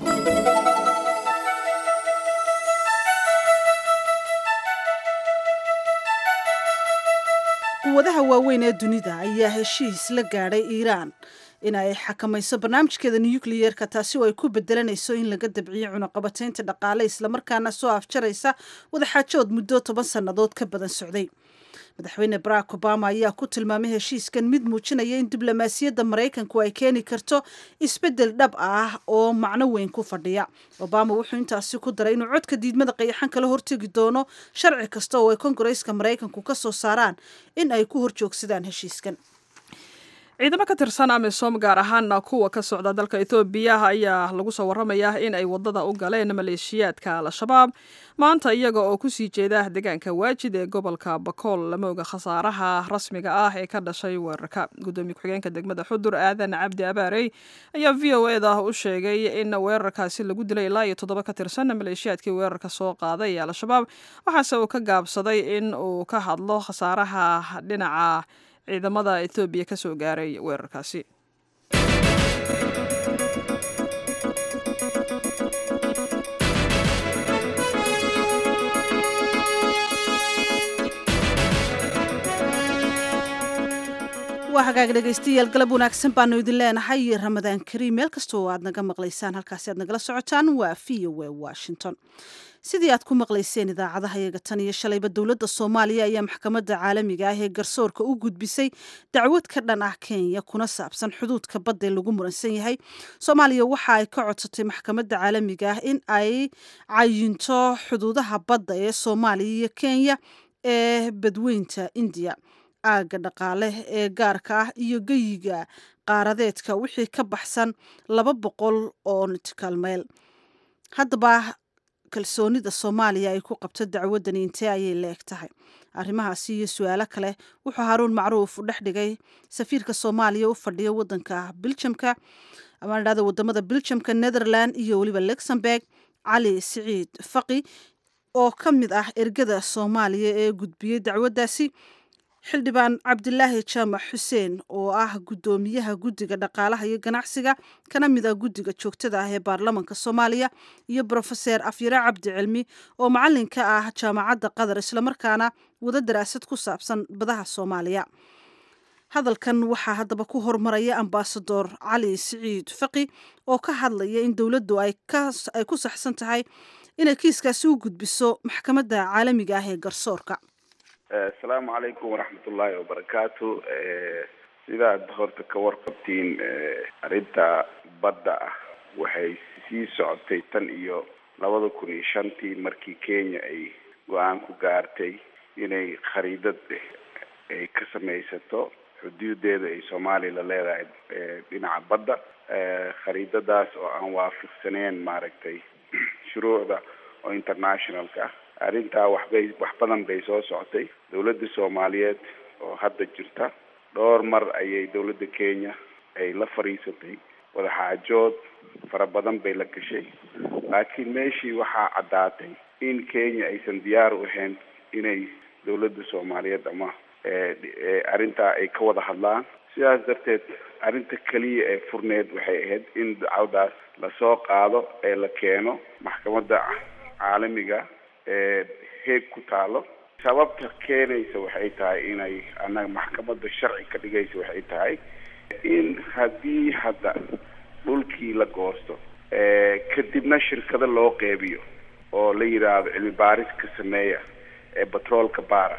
quwadaha waaweyn ee dunida ayaa heshiis la gaadhay Iiraan in ay xakamayso barnaamijkeeda nuclear-ka taasi oo ay ku bedelanayso in laga dabciyo cunaqabataynta dhaqaale isla markaana soo afjaraysa wadaxaajood muddo 10 sannadood ka badan socday. madaxweyne Barack Obama ayaa ku tilmaamay heshiiskan mid muujinaya in diblomaasiyadda Mareykanku ay keeni karto isbedel dhab ah oo macno weyn ku fadhiya. Obama wuxuu intaasi ku daray inuu codka diidmada qayaxan kala hortagi doono sharci kasta oo ay Kongareeska Mareykanku ka soo saaraan in ay ku horjoogsadaan heshiiskan. ciidamo ka tirsan amisom gaar ahaana kuwa ka socda dalka ethoobiya ayaa lagu soo waramayaa in ay wadada u galeen maleeshiyaadka al-shabaab maanta iyaga oo kusii jeeda deegaanka waajid ee gobolka bakool lama oga khasaaraha rasmiga ah ee ka dhashay weerarka. gudoomiye ku-xigeenka degmada xudur aadan cabdi abaarey ayaa v o eda u sheegay in weerarkaasi lagu dilay ilaa iyo 7 ka tirsan maleeshiyaadkii weerarka soo qaaday ee al-shabaab, waxaase uu ka gaabsaday in uu ka hadlo khasaaraha dhinaca ciidamada Ethiopia ka soo gaaray weerarkaasi. waa hagaag dhegaystayaal galab wanaagsan baanu idin leenahay Ramadaan Kariim meel kasta oo aad naga maqlaysaan halkaas aad nagala socotaan waa VOA Washington. sidii aad ku maqlayseen idaacadaha iyaga tan iyo shalayba dowladda Soomaaliya ayaa maxkamadda caalamiga ah ee garsoorka u gudbisay dacwad ka dhan ah Kenya kuna saabsan xuduudka badda ee lagu muransan yahay. Soomaaliya waxa ay ka codsatay maxkamadda caalamiga ah in ay cayinto xuduudaha badda ee Soomaaliya iyo Kenya ee badweynta India, aaga dhaqaale ee gaarka ah iyo geyiga qaaradeedka wixii ka baxsan 200 oo nautical mile. haddaba kalsoonida Soomaaliya ay ku qabto dacwadan intee ayay leegtahay? arrimahaasi iyo su'aalo kale wuxuu Haruun Macruuf u dhexdhigay safiirka Soomaaliya u fadhiya wadanka Belgiumka ama dhada wadamada Belgiumka, Netherlands iyo waliba Luxembourg, Cali Siciid Faqi oo ka mid ah ergada Soomaaliya ee gudbiyay dacwadaasi, xildhibaan Cabdilaahi Jaamac Xuseen oo ah gudoomiyaha guddiga dhaqaalaha iyo ganacsiga kana mid ah guddiga joogtada ah ee baarlamaanka Soomaaliya, iyo Professor Afyare Cabdi Cilmi oo macalinka ah jaamacadda Qadar isla markaana wada daraasad ku saabsan badaha Soomaaliya. hadalkan waxaa haddaba ku hormaraya ambassador Cali Siciid Faqi oo ka hadlaya in dowladdu ay ku saxsan tahay inay kiiskaasi u gudbiso maxkamadda caalamiga ah ee garsoorka. asalaamu calaykum waraxmatullaahi wabarakaatu. sidaad horta ka warqabtiin arrinta badda ah waxay sii socotay tan iyo 2005 markii Kenya ay go-aan ku gaartay inay khariidad ay ka samaysato xuduudeeda ay Soomaaliya la leedahay dhinaca badda. khariidadaas oo aan waafaqsaneen maaragtay shuruucda oo internationalka arrintaa wax badan bay soo socotay. dowladda Soomaaliyeed oo hadda jirta dhowr mar ayay dowladda Kenya ay la fariisatay wada xaajood fara badan bay la gashay, laakiin meeshii waxaa caddaatay in Kenya aysan diyaar u ahayn inay dowladda Soomaaliyeed ama arrintaa ay ka wada hadlaan. sidaas darteed arrinta kaliya ee furneed waxay ahayd in dacwadaas lasoo qaado ee la keeno maxkamadda caalamiga heeg ku taalo. sababta keenaysa waxay tahay inay annaga maxkamadda sharci ka dhigaysa waxay tahay in haddii hadda dhulkii la goosto kadibna shirkado loo qeybiyo oo la yidhaahdo cilmi baaris ka sameeya ee batroolka baara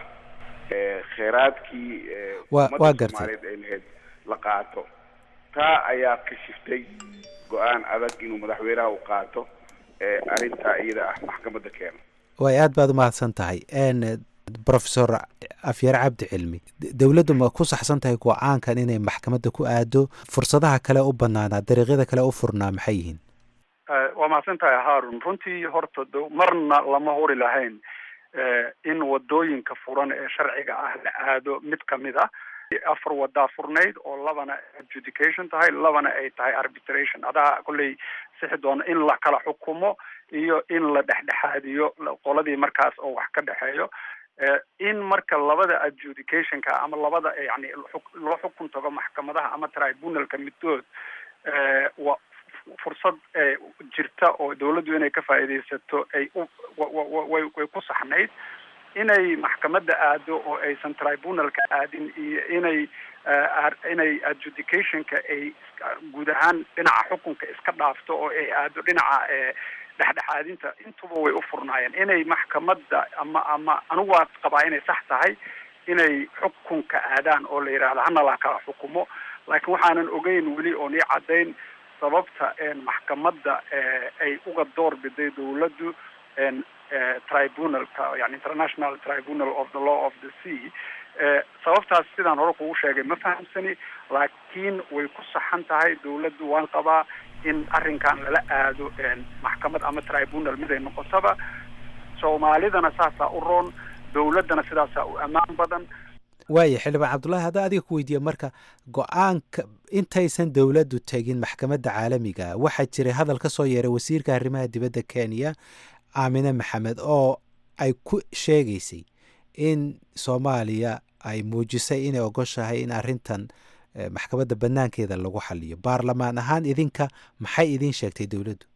kheyraadkii waa gartay ay lahayd la qaato. taa ayaa ka shiftay go-aan adag inuu madaxweynaha u qaato arrintaa iyada ah maxkamadda keeno. way aad baad u mahadsan tahay. Professor Afyare Cabdi Cilmi, dowladdu ma ku saxsan tahay go-aankan inay maxkamadda ku aado? fursadaha kale u banaanaa, dariiqyada kale u furnaa maxay yihiin? waa mahadsan tahay Haarun. runtii horta marna lama hori lahayn in wadooyinka furan ee sharciga ah la aado mid kamid ah. 4 wadaa furnayd oo 2 adjudication tahay, 2 ay tahay arbitration. adaa kulley sixi doona in la kala xukumo iyo in la dhexdhexaadiyo qoladii markaas oo wax ka dhexeeyo. in marka 2 adjudicationka ama 2 yani loo xukun tago maxkamadaha ama tribunalka middood waa fursad jirta oo dowladdu inay ka faa'iideysato ay way ku saxnayd. inay maxkamadda aado oo aysan tribunalka aadin iyo inay adjudicationka ay guud ahaan dhinaca xukunka iska dhaafto oo ay aado dhinaca dhexdhexaadinta, intuba way u furnaayeen. inay maxkamadda ama anigu waa qabaa inay sax tahay inay xukunka aadaan oo la yidhaahdo hana la kala xukumo, laakiin waxaanan ogeyn weli oon ii caddayn sababta maxkamadda ay uga door biday dowladdu tribunalka, yani International Tribunal of the Law of the Sea, sababtaas sidaan hore kugu sheegay ma fahamsani, laakiin way ku saxan tahay dawladdu. waan qabaa in arrinkan lala aado maxkamad ama tribunal mid ay noqotaba. soomaalidana saasaa u roon, dawladdana sidaasaa u ammaan badan. waaya xildhibaan cabdullaahi haddaa adiga ku weydiiya marka go-aanka intaysan dowladdu tegin maxkamadda caalamiga waxaa jiray hadal ka soo yeeray wasiirka arrimaha dibadda kenya aamine maxamed oo ay ku sheegaysay in soomaaliya ay muujisay inay ogoshahay in arrintan maxkamadda banaankeeda lagu xaliyo. baarlamaan ahaan idinka maxay idin sheegtay dowladdu?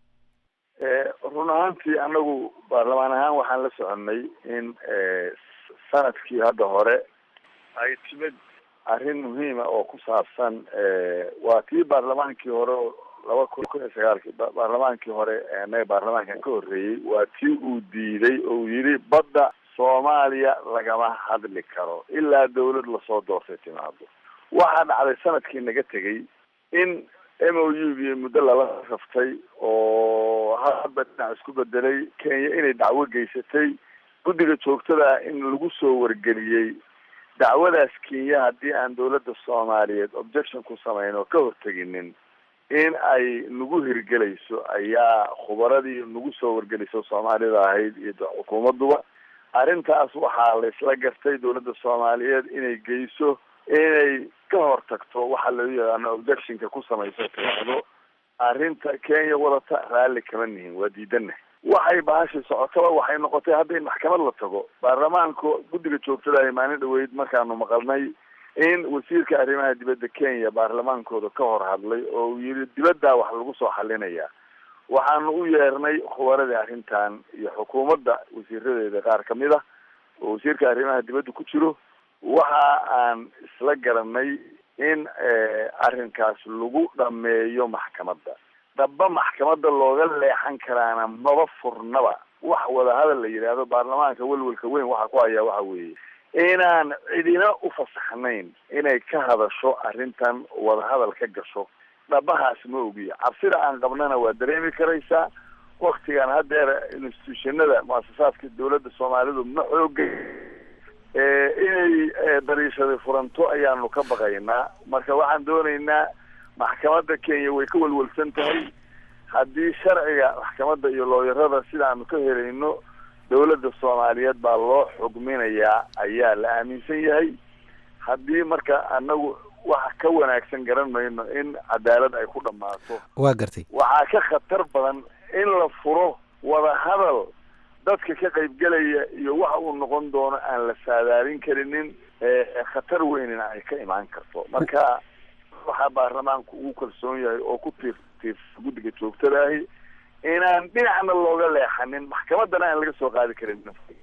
run ahaantii anagu baarlamaan ahaan waxaan la soconnay in sanadkii hadda hore ay timid arrin muhiima oo ku saabsan waa tii baarlamaankii hore oo 2019 baarlamaankii hore baarlamaankan ka horreeyey waa tii uu diiday oo uu yidhi badda soomaaliya lagama hadli karo ilaa dawlad lasoo doortay timaado. waxaa dhacday sanadkii naga tegey in MOU muddo lala raftay oo hadba dhinac isku bedelay Kenya inay dacwo geysatay guddiga joogtada in lagu soo wargeliyey dacwadaas Kenya haddii aan dawladda Soomaaliyeed objection ku samayno ka hortaginin in ay nagu hirgelayso ayaa khubaradii nagu soo wargelisay Soomaalida ahayd iyo xukuumadduba. arrintaas waxaa la isla gartay dawladda Soomaaliyeed inay geyso inay ka hortagto waxa la yiraahdo objectionka ku samayso tirado arrinta Kenya wadata raalli kama nihin waa diidana. waxay baashi socotaba waxay noqotay hadda in maxkamad la tago. baarlamaanka guddiga joogtada ay maalin dhaweyd markaanu maqalnay in wasiirka arrimaha dibadda Kenya baarlamaankooda ka hor hadlay oo uu yiri dibadda wax lagu soo xalinaya. waxaanu u yeernay khubaradii arrintan iyo xukuumadda wasiiradeeda qaar ka mid ah oo wasiirka arrimaha dibadda ku jiro. waxa aan isla garanay in arrinkaas lagu dhameeyo maxkamadda. dabba maxkamadda looga leexan karaana maba furnaba. wax wada hadal la yidhaahdo baarlamaanka welwelka weyn waxa ku hayaa waxa weeye inaan cidina u fasaxnayn inay ka hadasho arrintan wada hadal ka gasho. dhabahaas ma ogiya. cabsida aan qabnana waa dareemi karaysaa. waktigan haddeer institutionada muasasaadka dawladda Soomaalidu ma xoogay inay dariishada furanto ayaanu ka baqaynaa. marka waxaan doonaynaa maxkamadda Kenya way ka walwalsan tahay haddii sharciga maxkamadda iyo looyarada sidaanu ka helayno dawladda Soomaaliyeed baa loo xugminayaa ayaa la aaminsan yahay. haddii marka anagu wax ka wanaagsan garan mayno in cadaalad ay ku dhammaato. waa gartay. waxaa ka khatar badan in la furo wada hadal dadka ka qaybgelaya iyo waxa uu noqon doono aan la saadaalin karinin khatar weynina ay ka imaan karto. marka waxaa baarlamaanku ugu kalsoon yahay oo ku tiir guddiga joogtadaahi inaan dhinacna looga leexanin maxkamaddana aan laga soo qaadi karin.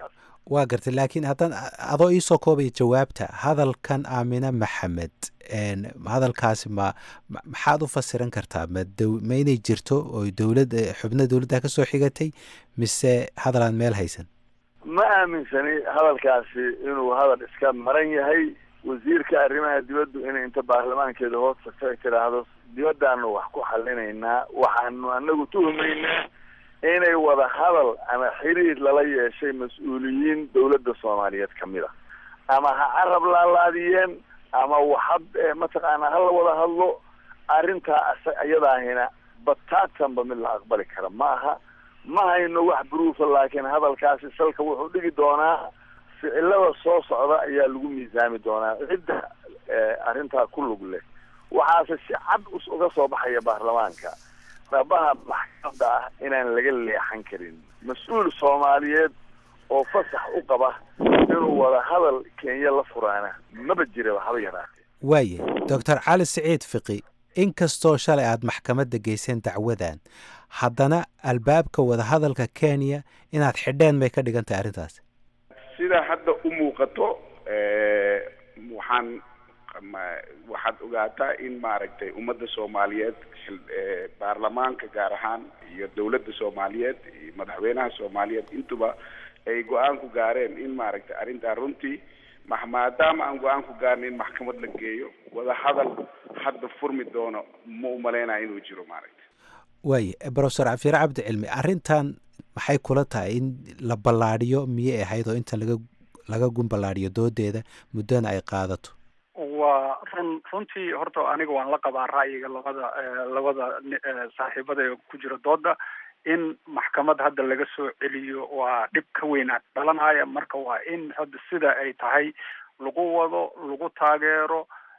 waa gartay. laakiin haddaan adoo iisoo koobaya jawaabta hadalkan aamine maxamed hadalkaasi maxaad u fasiran kartaa? ma inay jirto oo dawladda xubno dawladda ka soo xigatay mise hadal aan meel haysan? ma aaminsani hadalkaasi inuu hadal iska maran yahay. wasiirka arrimaha dibaddu inay inta baarlamaankeeda hoos tagto ay tidhaahdo dibaddaanu wax ku xalinaynaa waxaanu anagu tuhumaynaa inay wada hadal ama xiriir lala yeeshay mas-uuliyiin dawladda Soomaaliyeed ka mid ah ama ha carab laalaadiyeen ama waxab mataqaanaa hala wada hadlo. arrintaa iyadaahina bataatanba mid la aqbali kara ma aha. ma hayno wax proofa laakiin hadalkaasi salka wuxuu dhigi doonaa ficilada soo socda ayaa lagu miisaami doonaa cidda arrintaa ku lug leh. waxaase si cad uga soo baxaya baarlamaanka dhabaha maxkamadda ah inaan laga leexan karin. mas-uul Soomaaliyeed oo fasax u qaba inuu wada hadal Kenya la furaana maba jira haba yaraatee. waaye doctor cali siciid fiqi inkastoo shalay aad maxkamadda geyseen dacwadan haddana albaabka wada hadalka Kenya inaad xidheen may ka dhigan tahay arrintaas? sida hadda u muuqato waxaad ogaataa in maaragtay ummadda Soomaaliyeed baarlamaanka gaar ahaan iyo dawladda Soomaaliyeed iyo madaxweynaha Soomaaliyeed intuba ay go-aan ku gaareen in maaragtay arrintaa runtii maadaama aan go-aan ku gaarnay in maxkamad la geeyo wada hadal hadda furmi doono ma u malaynaya inuu jiro maaragtay. waaye professor Afyare Cabdi Cilmi arrintan maxay kula tahay in la ballaadhiyo miyay ahayd oo inta laga gumbalaadhiyo doodeeda muddana ay qaadato. waa runtii horta aniga waan la qabaa ra'yiga labada saaxiibada ee ku jira dooda in maxkamad hadda laga soo celiyo waa dhib ka weynaad dhalanaya. marka waa in hadda sida ay tahay lagu wado, lagu taageero,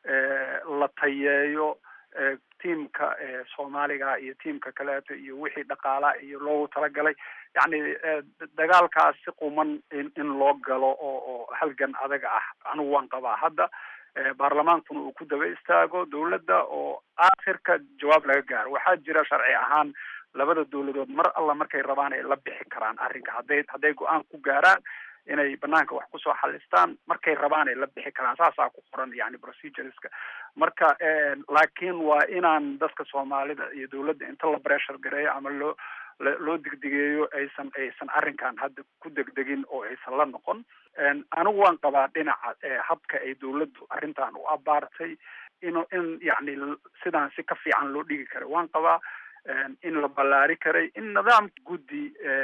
la tayeeyo tiimka soomaaliga iyo tiimka kaleeto iyo wixii dhaqaala iyo loogu talagalay. yacni dagaalkaas si quman in loo galo oo halgan adaga ah anigu waan qabaa hadda. baarlamaankuna uu ku daba istaago dawladda oo aakhirka jawaab laga gaaro. waxaa jira sharci ahaan labada dawladood mar alla markay rabaan ay la bixi karaan arrinka hadday go-aan ku gaaraan inay banaanka wax kusoo xalistaan, markay rabaan ay la bixi karaan. saasaa ku qoran yani procedureska. marka laakiin waa inaan dadka soomaalida iyo dawladda inta la pressure gareeyo ama loo degdegeeyo aysan arrinkan hadda ku degdegin oo aysan la noqon. anigu waan qabaa dhinaca habka ay dawladdu arrintan u abaartay in yani sidaan si ka fiican loo dhigi kara waan qabaa. in la ballaari karay in nidaam guddi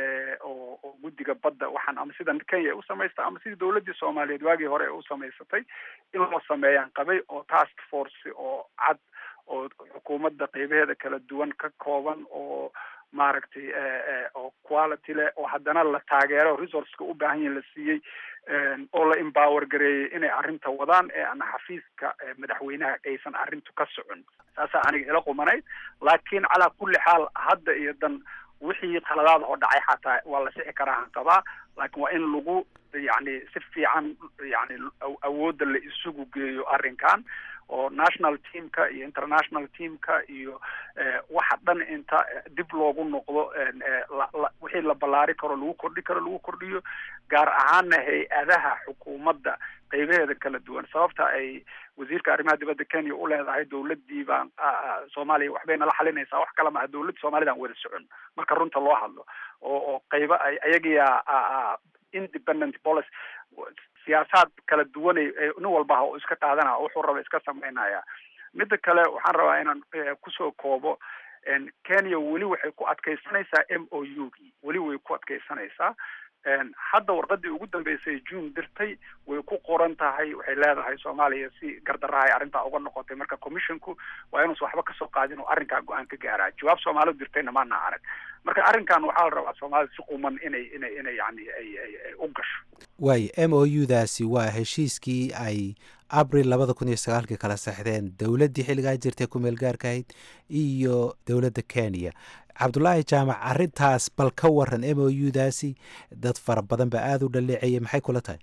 oo guddiga badda waxaan ama sida Kenya u samaysta ama sidii dawladdii Soomaaliyeed waagii hore u samaysatay in loo sameeyaan qabay oo task force oo cad oo xukuumadda qaybaheeda kala duwan ka kooban oo maaragtay oo quality leh oo haddana la taageero resourceka u baahan yahay la siiyey oo la empower gareeyay inay arrinta wadaan aan xafiiska madaxweynaha aysan arrintu ka socon. saasaa aniga ila qumanayd. laakiin calaa kulli xaal hadda iyo dan wixii qaladaad oo dhacay xataa waa la sixi karaa aan qabaa. laakiin waa in lagu yani si fiican yani awoodda la isugu geeyo arrinkan oo national teamka iyo international teamka iyo waxa dhan inta dib loogu noqdo wixii la ballaari karo lagu kordhiyo gaar ahaana hay-adaha xukuumadda qaybaheeda kala duwan. sababta ay wasiirka arrimaha dibadda Kenya u leedahay dawladdii baan Soomaaliya waxbay nala xalinaysaa wax kale ma dawladda Soomaalidan wada socon marka runta loo hadlo oo qayba ay ayaga independent policy siyaasaad kala duwan nin walba oo iska qaadanaya wuxuu raba iska sameynaya. midda kale waxaan rabaa inaan kusoo koobo Kenya weli waxay ku adkaysanaysaa MOU-gii weli way ku adkaysanaysaa. hadda warqadii ugu dambeysay June dirtay way ku qoran tahay waxay leedahay Soomaaliya si gardarahay arrinta uga noqotay. marka commissionku waa inuu waxba ka soo qaadin oo arrinka go'aan ka gaaraa. jawaab Soomaalidu dirtayna ma arag. marka arrinkan waxaa la rabaa Soomaalida si quman inay yani ay u gasho. waay MOU-daasi waa heshiiskii ay abril 2009 kala saxdeen dawladdii xilligaa jirtay ku meel gaarka ahayd iyo dawladda Kenya. cabdullaahi jaamac arrintaas bal ka waran MOU-daasi dad fara badan ba aada u dhaleecayay maxay kula tahay?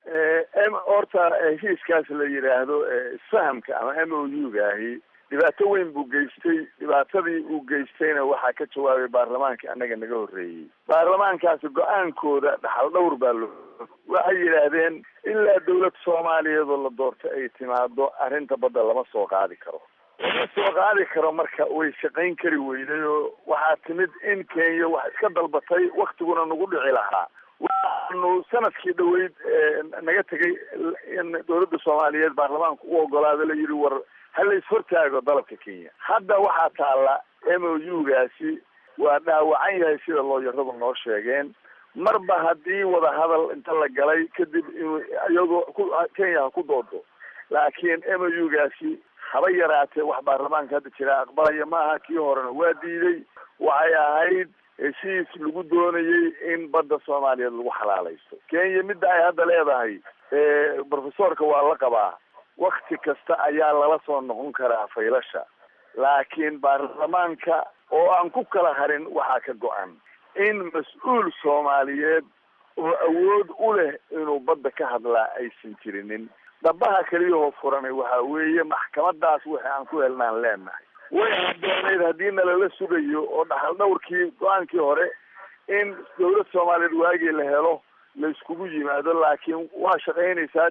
horta heshiiskaas la yidhaahdo isfahamka ama MOU-gaahi dhibaato weyn buu geystay. dhibaatadii uu geystayna waxaa ka jawaabay baarlamaanka annaga naga horreeyey. baarlamaankaasi go-aankooda dhaxal dhowr baa waxay yidhaahdeen ilaa dawlad Soomaaliyeed oo la doortay ay timaado arrinta badda lama soo qaadi karo. lama soo qaadi karo marka way shaqayn kari weyday oo waxaa timid in Kenya wax iska dalbatay waktiguna nagu dhici lahaa. waxaanu sanadkii dhaweyd naga tegay in dawladda Soomaaliyeed baarlamaanku u ogolaado la yidhi war hala ishortaago dalabka Kenya. hadda waxaa taalla MOU-gaasi waa dhaawacan yahay sida looyaradu noo sheegeen. marba haddii wada hadal inta la galay kadib iyadoo Kenya ku doodo laakiin MOU-gaasi haba yaraatee wax baarlamaanka hadda jira aqbalaya maaha. kii horena waa diiday. waxay ahayd heshiis lagu doonayay in badda Soomaaliyeed lagu xalaalaysto. Kenya midda ay hadda leedahay professorka waa la qabaa wakti kasta ayaa lala soo noqon karaa faylasha. laakiin baarlamaanka oo aan ku kala harin waxaa ka go-an in mas-uul Soomaaliyeed oo awood u leh inuu badda ka hadlaa aysan jirinin. dhabaha keliyahoo furanay waxaa weeye maxkamadaas wixii aan ku helnaan leenahay. way haddooneyd haddii nalala sugayo oo dhaxal dhowrkii go-aankii hore in dawlad Soomaaliyeed waagii la helo la iskugu yimaado. laakiin waa shaqaynaysaa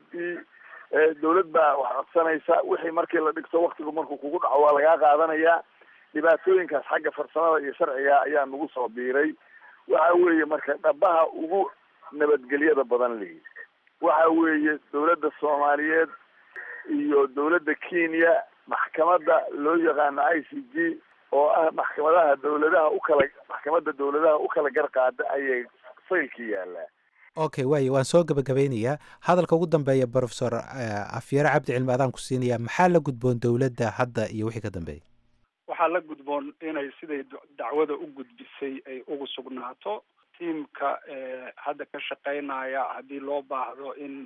dawlad baa wax codsanaysa wixii markii la dhigto waktigu markuu kugu dhaco waa lagaa qaadanayaa. dhibaatooyinkaas xagga farsamada iyo sharciga ayaa nagu soo biiray. waxa weeye marka dhabaha ugu nabadgelyada badan lihi waxa weeye dawladda Soomaaliyeed iyo dawladda Kenya maxkamadda loo yaqaano ICJ oo ah maxkamada dawladaha u kala garqaada ayay faylkii yaalaa. okay waaye waan soo gabagabeynayaa hadalka ugu dambeeya professor afyare cabdi cilmi adaan ku siinaya maxaa la gudboon dowladda hadda iyo wixii ka dambeeyay waxaa la gudboon inay siday dacwada u gudbisay ay ugu sugnaato tiimka hadda ka shaqaynaya haddii loo baahdo in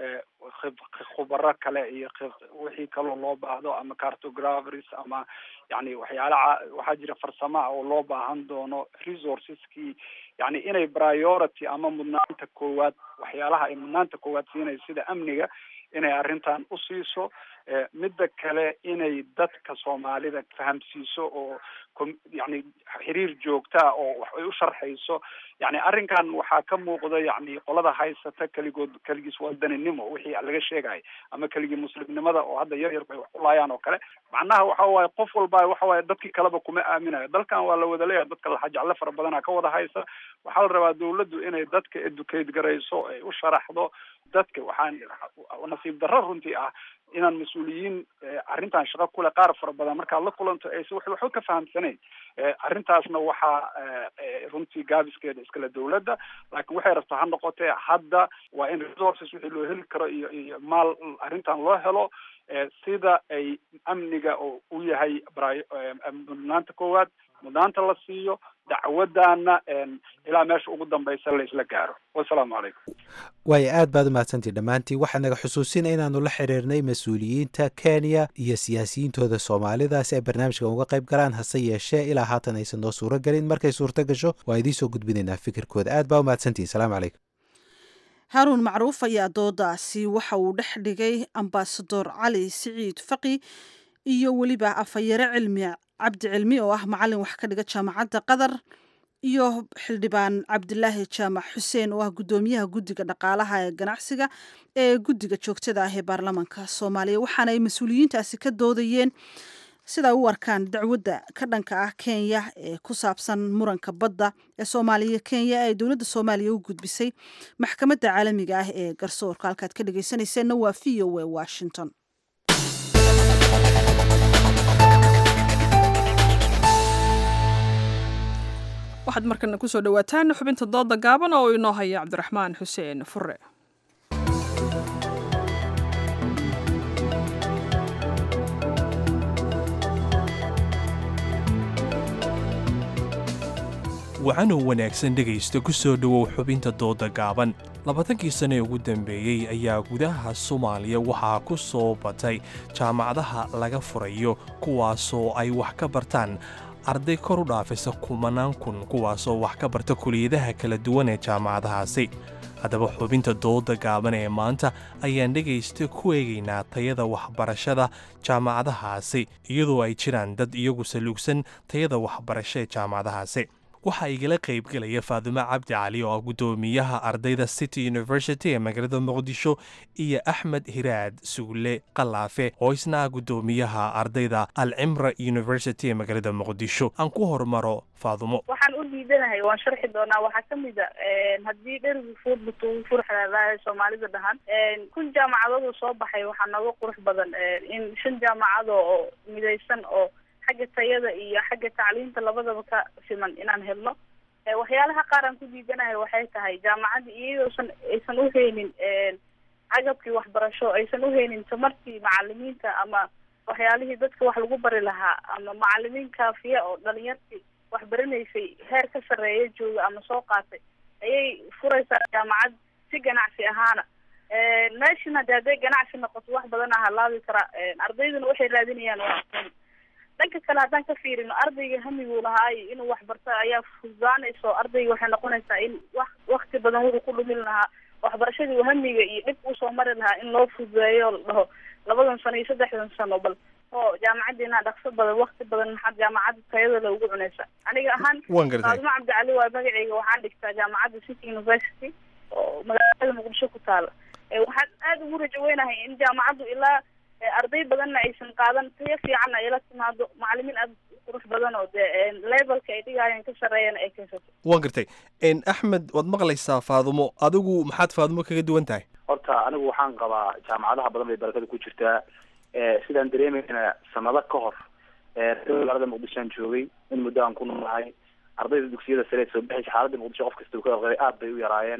khubaro kale iyo wixii kaloo loo baahdo ama cartographers ama yani waxaa jira farsama oo loo baahan doono resourceskii yani inay priority ama mudnaanta koowaad waxyaalaha ay mudnaanta koowaad siinay sida amniga inay arrintan u siiso midda kale inay dadka soomaalida fahamsiiso oo yani xiriir joogtaa oo wax ay u sharxayso yani arrinkan waxaa ka muuqda yani qolada haysata keligiis wadaninimo wixii laga sheegay ama keligii muslimnimada oo hadda yar bay wax u laayaan oo kale macnaha waxa waaye qof walba waxa waaye dadkii kaleba kuma aaminayo dalkan waa la wada leeyahay dadka laxajacle fara badana ka wada haysa waxaa la rabaa dawladdu inay dadka educate garayso ay u sharaxdo dadka waxaan nasiib darro runtii ah inaan mas-uuliyiin arrintan shaqo kule qaar fara badan markaad la kulanto aysa waxba ka fahamsanayn arrintaasna waxaa runtii gaabiskeeda iskale dawladda laakiin waxay rabtaa ha noqotee hadda waa in resources wixii loo heli karo iyo maal arrintan loo helo sida ay amniga oo u yahay mudnaanta koowaad mudnaanta la siiyo dacwadana ilaa meesha ugu dambaysa la isla gaaro wasalaamu calaykum waayo aad baad umahadsantii dhammaantiin waxaa naga xusuusina inaanu la xiriirnay mas-uuliyiinta kenya iyo siyaasiyiintooda soomaalida si ay barnaamijkan uga qayb galaan hase yeeshee ilaa haatan aysan noo suuro gelin markay suurto gasho waa idiin soo gudbinaynaa fikirkooda aad baa umahadsantihin salaamu calaykum haaruun macruuf ayaa doodaasi waxa uu dhex dhigay ambasador cali siciid faqi iyo weliba afhayare cabdi cilmi oo ah macalin wax ka dhiga jaamacadda qatar iyo xildhibaan cabdilaahi jaamac xuseen oo ah guddoomiyaha guddiga dhaqaalaha ee ganacsiga ee guddiga joogtada ah ee baarlamaanka soomaaliya waxaana ay mas-uuliyiintaasi ka doodayeen sida u arkaan dacwadda ka dhanka ah kenya ee ku saabsan muranka badda ee soomaaliya kenya ay dowladda soomaaliya u gudbisay maxkamadda caalamiga ah ee garsoorka halkaad ka dhegaysanayseena waa v o a washington waxaad markana kusoo dhawaataan xubinta dooda gaaban oo inoo haya cabdiraxmaan xuseen fure waxaanuu wanaagsan dhegaysta ku soo dhowow xubinta dooda gaaban labaatankii sane ee ugu dambeeyey ayaa gudaha soomaaliya waxaa ku soo batay jaamacadaha laga furayo kuwaasoo ay wax ka bartaan arday kor u dhaafaysa kumanaan kun kuwaasoo wax ka barta kuliyadaha kala duwan ee jaamacadahaasi haddaba xubinta dooda gaaban ee maanta ayaan dhegaysta ku eegaynaa tayada waxbarashada jaamacadahaasi iyadoo ay jiraan dad iyagu saluugsan tayada waxbarasho ee jaamacadahaasi waxaa igala qaybgelaya faadumo cabdi cali oo ah guddoomiyaha ardayda city university ee magaalada muqdisho iyo axmed hiraad sugle qalaafe oo isna ah guddoomiyaha ardayda alcimra university ee magaalada muqdisho aan ku hormaro faadumo waxaan u diidanahay waan sharxi doonaa waxaa kamid a haddii dhergi fuudbutu furxadaay soomaalida dhahan kun jaamacadoodu soo baxay waxaa nooga qurux badan in 5 jaamacado oo midaysan oo xagga tayada iyo xagga tacliinta labadaba ka siman inaan helno waxyaalaha qaar aan ku diidanahay waxay tahay jaamacadda iyadoosan aysan u haynin agabkii waxbarasho aysan u haynin tamartii macalimiinta ama waxyaalihii dadka wax lagu bari lahaa ama macalimiin kaafiya oo dhalinyartii wax baranaysay heer ka sarreeya jooga ama soo qaatay ayay furaysaa jaamacad si ganacsi ahaana meeshan hadday ganacsi noqoto wax badan aha laabi karaa ardayduna waxay raadinayaan dhanka kale haddaan ka fiirino ardayga hamiguu lahaay inuu wax barto ayaa fududaanayso ardayga waxay noqonaysaa in wakti badan wuxuu ku dhumin lahaa waxbarashadii hamiga iyo dhib usoo mari lahaa in loo fududeeyo la dhaho 2 sano iyo 3 sano bal oo jaamacadiina dhaqso badan wakti badan maxaa jaamacadda tayada la ugu cunaysa aniga ahaan faadumo cabdi cali waa magacayga waxaan dhigtaa jaamacadda city university oo magaalada muqdisho ku taala waxaan aada ugu rajaweynahay in jaamacaddu ilaa arday badanna aysan qaadan tayo fiican ay la timaado macalimiin aad qurux badan oo dee levelka ay dhigayaan ka sarreeyana ay kaysato waan gartay axmed waad maqlaysaa faadumo adigu maxaad faadumo kaga duwan tahay horta anigu waxaan qabaa jaamacadaha badan bay barakada ku jirtaa sidaan dareemayna sanado ka hor magaalada muqdishoan joogay in muddo aan ku noolahay ardayda dugsiyada sare soo baxaysa xaaladda muqdisho qof kasta ka aqoonay aad bay u yaraayeen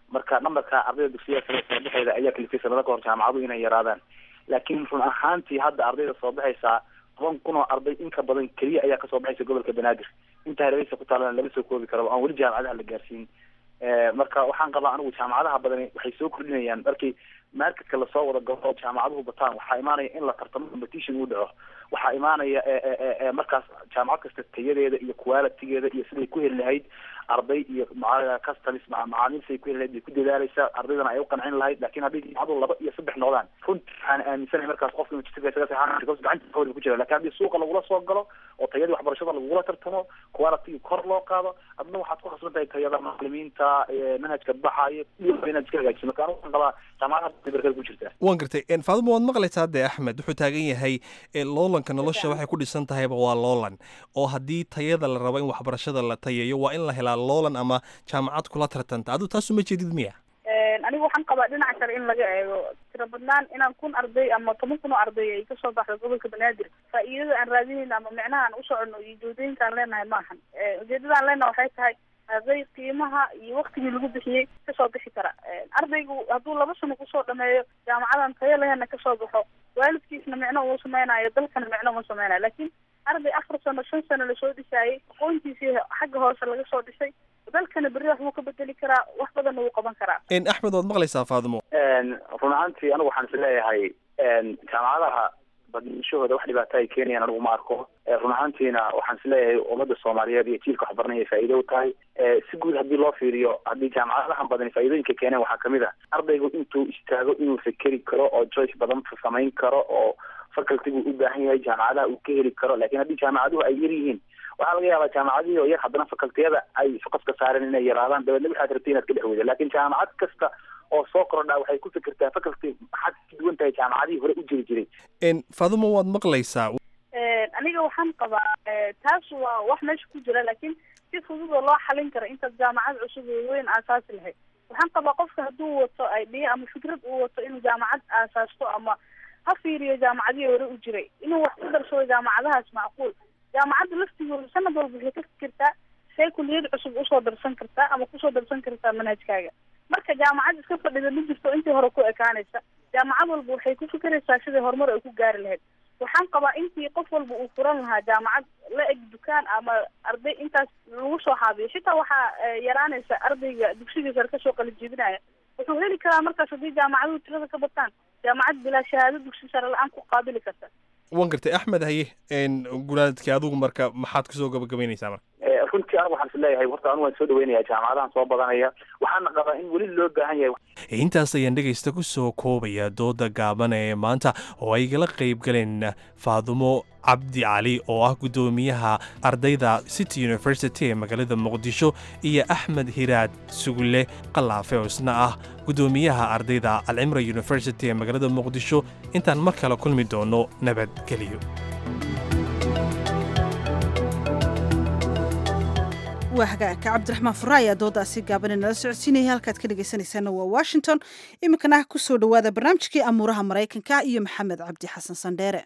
marka nambarka ardayda dugsiga sare soo baxayda ayaa kalifay sanado kahor jaamacaduhu inay yaraadaan laakiin run ahaantii hadda ardayda soo baxaysaa 10,000 oo arday in ka badan keliya ayaa kasoo baxaysa gobolka banaadir inta hareeraysa ku taalana lama soo koobi karo aan weli jaamacadaha la gaarsiin marka waxaan qabaa anigu jaamacadaha badan waxay soo kordhinayaan markii marketka lasoo wada galo jaamacaduhu bataan waxaa imaanaya in la tartamo competition uu dhaco waxaa imaanaya markaas jaamacad kasta tayadeeda iyo qualitygeeda iyo siday ku heli lahayd arday iyo customs macaamiil siday ku heli lahayd bay ku dadaalaysaa ardaydana ay u qancin lahayd laakiin haddii jaamacadu 2 iyo 3 noqdaan runtii waxaan aaminsanahay markaas qofka magisterka isaga saxan gacanta hawada ku jira laakiin haddii suuqa lagula soo galo oo tayadii waxbarashada lagula tartamo quality kor loo qaado adna waxaad ku khasban tahay tayada macallimiinta manhajka baxaya iyo manhajka hagaajin marka anigu waxaan qabaa jaamacadaha barkada ku jirta waan gartay Faadumo waad maqlaysaa de Axmed wuxuu taagan yahay loolanka nolosha waxay ku dhisan tahay waa loolan oo haddii tayada la rabo in waxbarashada la tayeeyo waa in la helaa loolan ama jaamacad kula tartanta aduu taas uma jeedid miya anigu waxaan qabaa dhinaca kale in laga eego tiro badnaan inaan 1,000 arday ama 10,000 oo arday ay kasoo baxdo gobolka banaadir faa'iidada aan raadinayna ama micnaha aan u socono iyo ujeedooyinka aan leenahay maahan ujeedada aan leenahay waxay tahay arday qiimaha iyo waqtigii lagu bixiyey kasoo bixi kara ardaygu hadduu 2 sano kusoo dhameeyo jaamacadan tayo lehena kasoo baxo waalidkiisna micno uma sameynayo dalkana micno uma sameynayo laakiin arday 4 sano 5 sano lasoo dhisaayay aqoontiisii xagga hoose laga soo dhisay dalkana berri wax wuu ka bedeli karaa wax badan wuu qaban karaa Axmed waad maqlaysaa Faadumo run ahaantii anigu waxaan isleeyahay jaamacadaha badnishahooda wax dhibaato ay keenayaan anigu ma arko run ahaantiina waxaan isleeyahay ummadda Soomaaliyeed iyo jiilka waxbaranaya faa'iido u tahay si guud haddii loo fiiriyo haddii jaamacadahan badan faa'iidooyinka keeneen waxaa kamid ah ardaygu intuu istaago inuu fikeri karo oo choice badan samayn karo oo facultygu u baahan yahay jaamacadaha uu ka heli karo laakiin haddii jaamacaduhu ay yar yihiin waxaa laga yaabaa jaamacadihii oo yar haddana facultiyada ay focuska saareen inay yaraadaan dabeedna waxaad rabtay inaad ka dhex weydo laakiin jaamacad kasta oo soo kordhaa waxay ku fikirtaa faculty maxaad ka duwan tahay jaamacadihii hore u jiri jiray Faadumo waad maqlaysaa aniga waxaan qabaa taas waa wax meesha ku jira laakiin si fudud oo loo xalin karo intaad jaamacad cusub oo weyn aasaasi lahayd waxaan qabaa qofka hadduu wato idea ama fikrad uu wato inuu jaamacad aasaasto ama ha fiiriyo jaamacadihii hore u jiray inuu wax ku darsado jaamacadahaas macquul jaamacadda laftigooda sanad walba waxay ka fikirtaa say kulliyad cusub usoo darsan kartaa ama kusoo darsan kartaa manhajkaaga marka jaamacad iska fadhida ma jirto intii hore ku ekaanaysa jaamacad walba waxay ku fikiraysaa sidii horumar ay ku gaari lahayd waxaan qabaa intii qof walba uu furan lahaa jaamacad la eg dukaan ama arday intaas lagu soo xaabiyo xitaa waxaa yaraanaysa ardayga dugsiga sare kasoo qalajiibinaya wuxuu heli karaa markaas haddii jaamacaduhu tirada ka bataan jaamacad bilaa shahaado dugsi sare la-aan ku qaabili karta waan gartay Axmed haye gulaadkii adigu marka maxaad kusoo gabagabaynaysaa marka runtii anigu waxaan isleeyahay horta anigu waan soo dhaweynayaa jaamacadahan soo badanaya waxaana qabaa in weli loo baahan yahay intaas ayaan dhegaysta kusoo koobaya dooda gaaban ee maanta oo ay igala qayb galeen Faadumo Cabdi Cali oo ah gudoomiyaha ardayda City University ee magaalada Muqdisho iyo Axmed Hiraad Sugulle Qalaafe oo isna ah gudoomiyaha ardayda Al-Cimra University ee magaalada Muqdisho intaan mar kale kulmi doono nabadgelyo wahagaaka cabdiraxmaan furre ayaa doodaasi gaaban nala socodsiinaya halkaad ka dhegaysanaysaana waa Washington iminkana ku soo dhowaada barnaamijkii amuuraha Maraykanka iyo Maxamed Cabdi Xasan Sandheere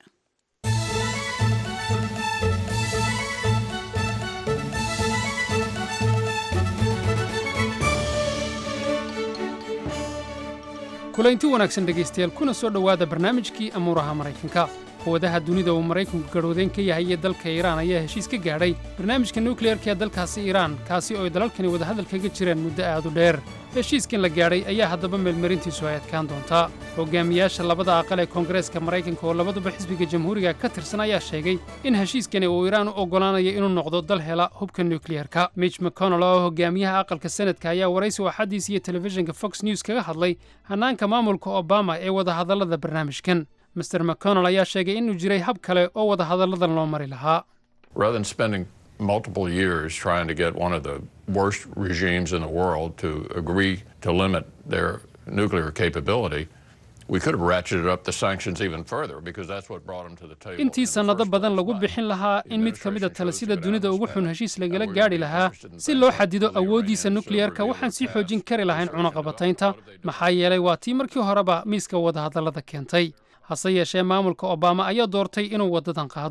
kulaynti wanaagsan dhegaystayaal kuna soo dhowaada barnaamijkii amuuraha Maraykanka quwadaha dunida uu Maraykanku garowdeen ka yahay ee dalka Iiraan ayaa heshiis ka gaadhay barnaamijka nukliyeerka ee dalkaasi Iiraan kaasi oo ay dalalkani wadahadal kaga jireen muddo aad u dheer heshiiskan la gaadhay ayaa haddaba meelmarintiisu ay adkaan doontaa hogaamiyaasha labada aqal ee koongareeska Maraykanka oo labaduba xisbiga jamhuuriga ka tirsan ayaa sheegay in heshiiskani uu Iiraan u oggolaanayo inuu noqdo dal hela hubka nukliyeerka Mitch McConnell oo hogaamiyaha aqalka Senadka ayaa waraysi waxadiis iyo telefishinka Fox News kaga hadlay hanaanka maamulka Obama ee wadahadallada barnaamijkan Mr. McConnell ayaa sheegay inuu jiray hab kale oo wadahadalladan loo mari lahaa Rather than spending multiple years trying to get one of the worst regimes in the world to agree to limit their nuclear capability, we could have ratcheted up the sanctions even further because that's what brought them to the table. intii sanado badan lagu bixin lahaa in mid ka mid ah talisada dunida ugu xun heshiis lagala gaari lahaa si loo xadido awoodiisa nukliyeerka waxaan sii xoojin kari lahayn cunaqabataynta maxaa yeelay waa tii markii horeba miiska wadahadallada keentay hase yeeshee maamulka Obama ayaa doortay inuu wadadan qaado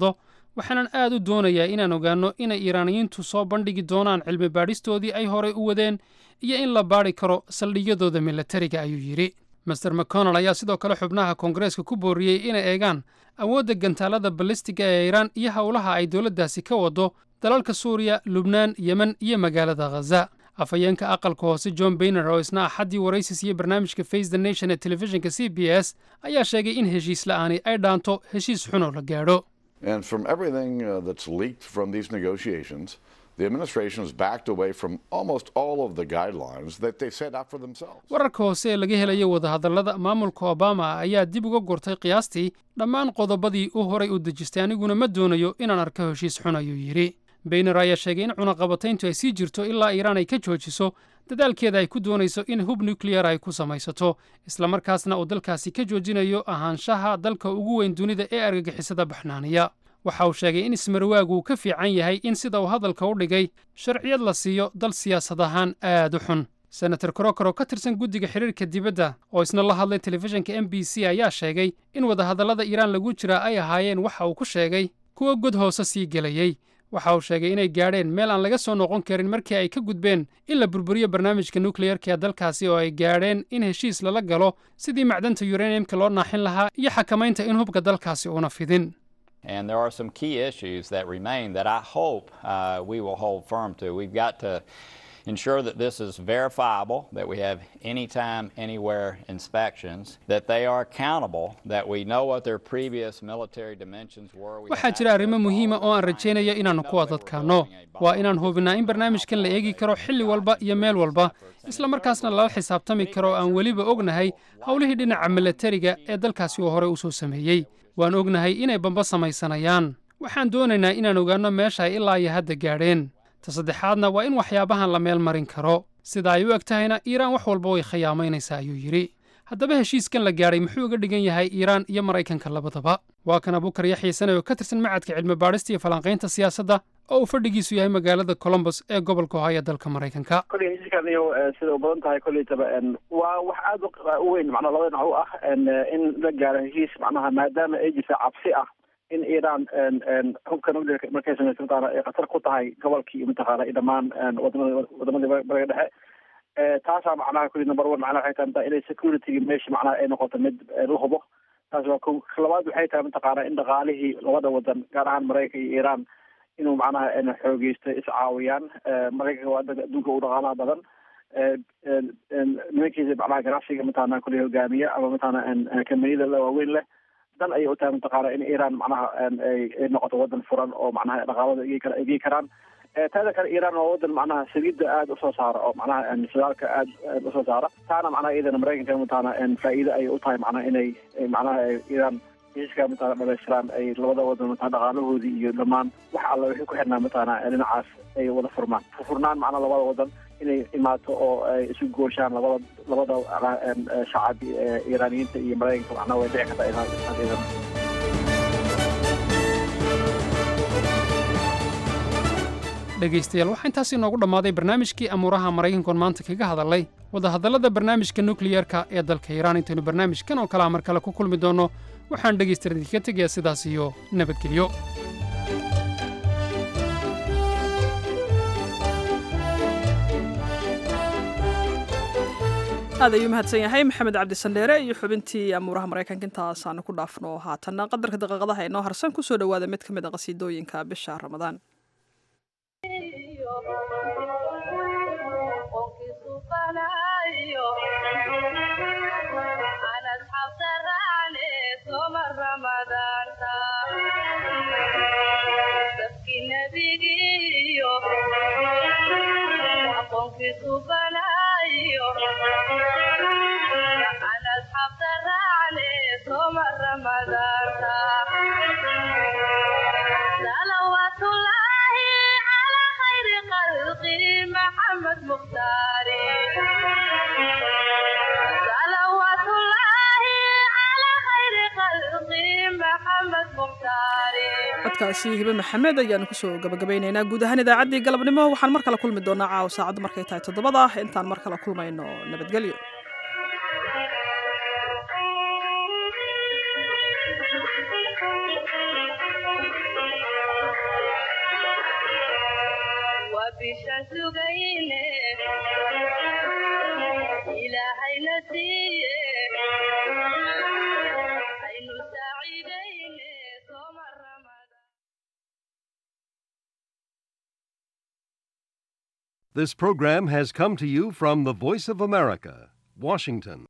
waxaanan aad u doonayaa inaan ogaanno inay iiraaniyiintu soo bandhigi doonaan cilmi baadhistoodii ay horay u wadeen iyo in la baadhi karo saldhigyadooda milatariga ayuu yidhi master mcconnell ayaa sidoo kale xubnaha koongareeska ku booriyey inay eegaan awoodda gantaalada balistiga ee iiraan iyo howlaha ay dowladdaasi ka waddo dalalka suuriya lubnaan yemen iyo magaalada khaza afhayeenka aqalka hoose john bayner oo isna axaddii waraysis iyo barnaamijka face the nation ee telefishinka c b s ayaa sheegay in heshiis la'aani ay dhaanto heshiis xunoo la gaadho And from everything that's leaked from these negotiations, the administration has backed away from almost all of the guidelines that they set out for themselves. wararka hoose ee laga helayo wadahadallada maamulka obama ayaa dib uga gurtay qiyaastii dhammaan qodobadii uu horay u dejistay aniguna ma doonayo inaan arko heshiis xun ayuu yidhi bayner ayaa sheegay in cunaqabatayntu ay sii jirto ilaa iiraan ay ka joojiso dadaalkeeda ay ku doonayso in hub nukliyar ay ku samaysato islamarkaasna uu dalkaasi ka joojinayo ahaanshaha dalka ugu weyn dunida ee argagixisada baxnaaniya waxa uu sheegay in ismarwaagu uu ka fiican yahay in sida uu hadalka u dhigay sharciyad la siiyo dal siyaasad ahaan aad u xun senator crokor oo ka tirsan guddiga xiriirka dibadda oo isna la hadlay telefishinka m b c ayaa sheegay in wadahadallada iiraan lagu jiraa ay ahaayeen waxa uu ku sheegay kuwa god hoose sii gelayey waxa uu sheegay inay gaadheen meel aan laga soo noqon karin markii ay ka gudbeen in la burburiyo barnaamijka nukliyarka ee dalkaasi oo ay gaadheen in heshiis lala galo sidii macdanta uraniumka loo naaxin lahaa iyo xakamaynta in hubka dalkaasi uuna fidin And there are some key issues that remain that I hope we will hold firm to. We've got to ensure that this is verifiable, that we have anytime, anywhere inspections, that they are accountable, that we know what their previous military dimensions were. waxaa jira arrimo muhiima oo aan rajaynayo inaannu ku adadkaanno waa inaan hubinnaa in barnaamijkan la eegi karo xilli walba iyo meel walba isla markaasna lala xisaabtami karo aan weliba ognahay howlihii dhinaca milatariga ee dalkaasi uu horey u soo sameeyey waan ognahay inay bamba samaysanayaan waxaan doonaynaa inaan ogaanno meesha ay ilaa iyo hadda gaadheen ta saddexaadna waa in waxyaabahan la meel marin karo sida ay u eg tahayna iiraan wax walba way khiyaamaynaysaa ayuu yidhi haddaba heshiiskan la gaadhay muxuu uga dhigan yahay iiraan iyo maraykanka labadaba waa kan abukar yaxya sane oo ka tirsan macadka cilmi baadhista iyo falanqaynta siyaasadda oo uu fadhigiisu yahay magaalada columbus ee gobolka ohio dalka maraykanka kolley heshiiskan iyo sida u badan tahay kolleytaba waa wax aad u weyn macnaha labada dhinac u ah in la gaaro heshiis macnaha maadaama ay jirta cabsi ah in iiraan hubka nuclearka markay samaysa mataqaana ay khatar ku tahay gobolkii mataqaana iyo dhammaan wadamadii bariga dhexe taasaa macnaha kulli number one macnaha waxay tahay inay security meesha macnaha ay noqoto mid la hubo taas waa ko labaad waxay tahay mataqaana in dhaqaalihii labada wadan gaar ahaan maraykanka iyo iiraan inuu macnaha xoogeysto iscaawiyaan maraykanka waa adduunka u dhaqaalaha badan nimankiisa macnaha ganacsiga mataqaana kulli hogaamiya ama mataqaana kambaniyada waaweyn leh dan ayay u tahay mataqaana in iiraan macnaha ay noqoto wadan furan oo macnaha dhaqaalada eegi karaan taada kale iiraan waa wadan macnaha saliidda aada usoo saara oo macnaha shidaalka aada usoo saara taana macnaha iyadana maraykanka mataqaana faa'iido ayay u tahay macnaha inay macnaha iiraan heshiiska mataqaana dhamaystiraan ay labada wadan mataqaana dhaqaalahoodii iyo dhammaan wax alla wixii ku xirnaa mataqaana dhinacaas ay wada furnaan macnaha labada wadan inay imaato oo ay isu gooshaan labada shacab iiraaniyiinta iyo maraykanka macnaha way dhici kartaa iiraan dhegaystayaal waxaa intaasi inoogu dhammaaday barnaamijkii amuuraha maraykankoon maanta kaga hadalay wadahadallada barnaamijka nukliyarka ee dalka iiraan intaynu barnaamijkan oo kalea mar kale ku kulmi doonno waxaan dhegaystayaal idinkaga tegayaa sidaas iyo nabadgelyo aad ayuu mahadsan yahay maxamed cabdisandheere iyo xubintii amuuraha maraykanka intaasaanu ku dhaafno haatanna qadarka daqiiqadaha inoo harsan kusoo dhowaada mid ka mid a qasiidooyinka bisha ramadaan صلوات الله على خير خلقه محمد مختاري صلوات الله على خير خلقه محمد مختاري codkaasi hibe maxamed ayaanu kusoo gabagabaynaynaa guud ahaan idaacaddii galabnimo waxaan mar kale kulmi doonaa caawa saacaddu markay tahay 7 intaan mar kale kulmayno nabadgelyo bishan sugayne ilaahayna siiye aynu saaciidayne sooma ramadaan. This program has come to you from the Voice of America, Washington.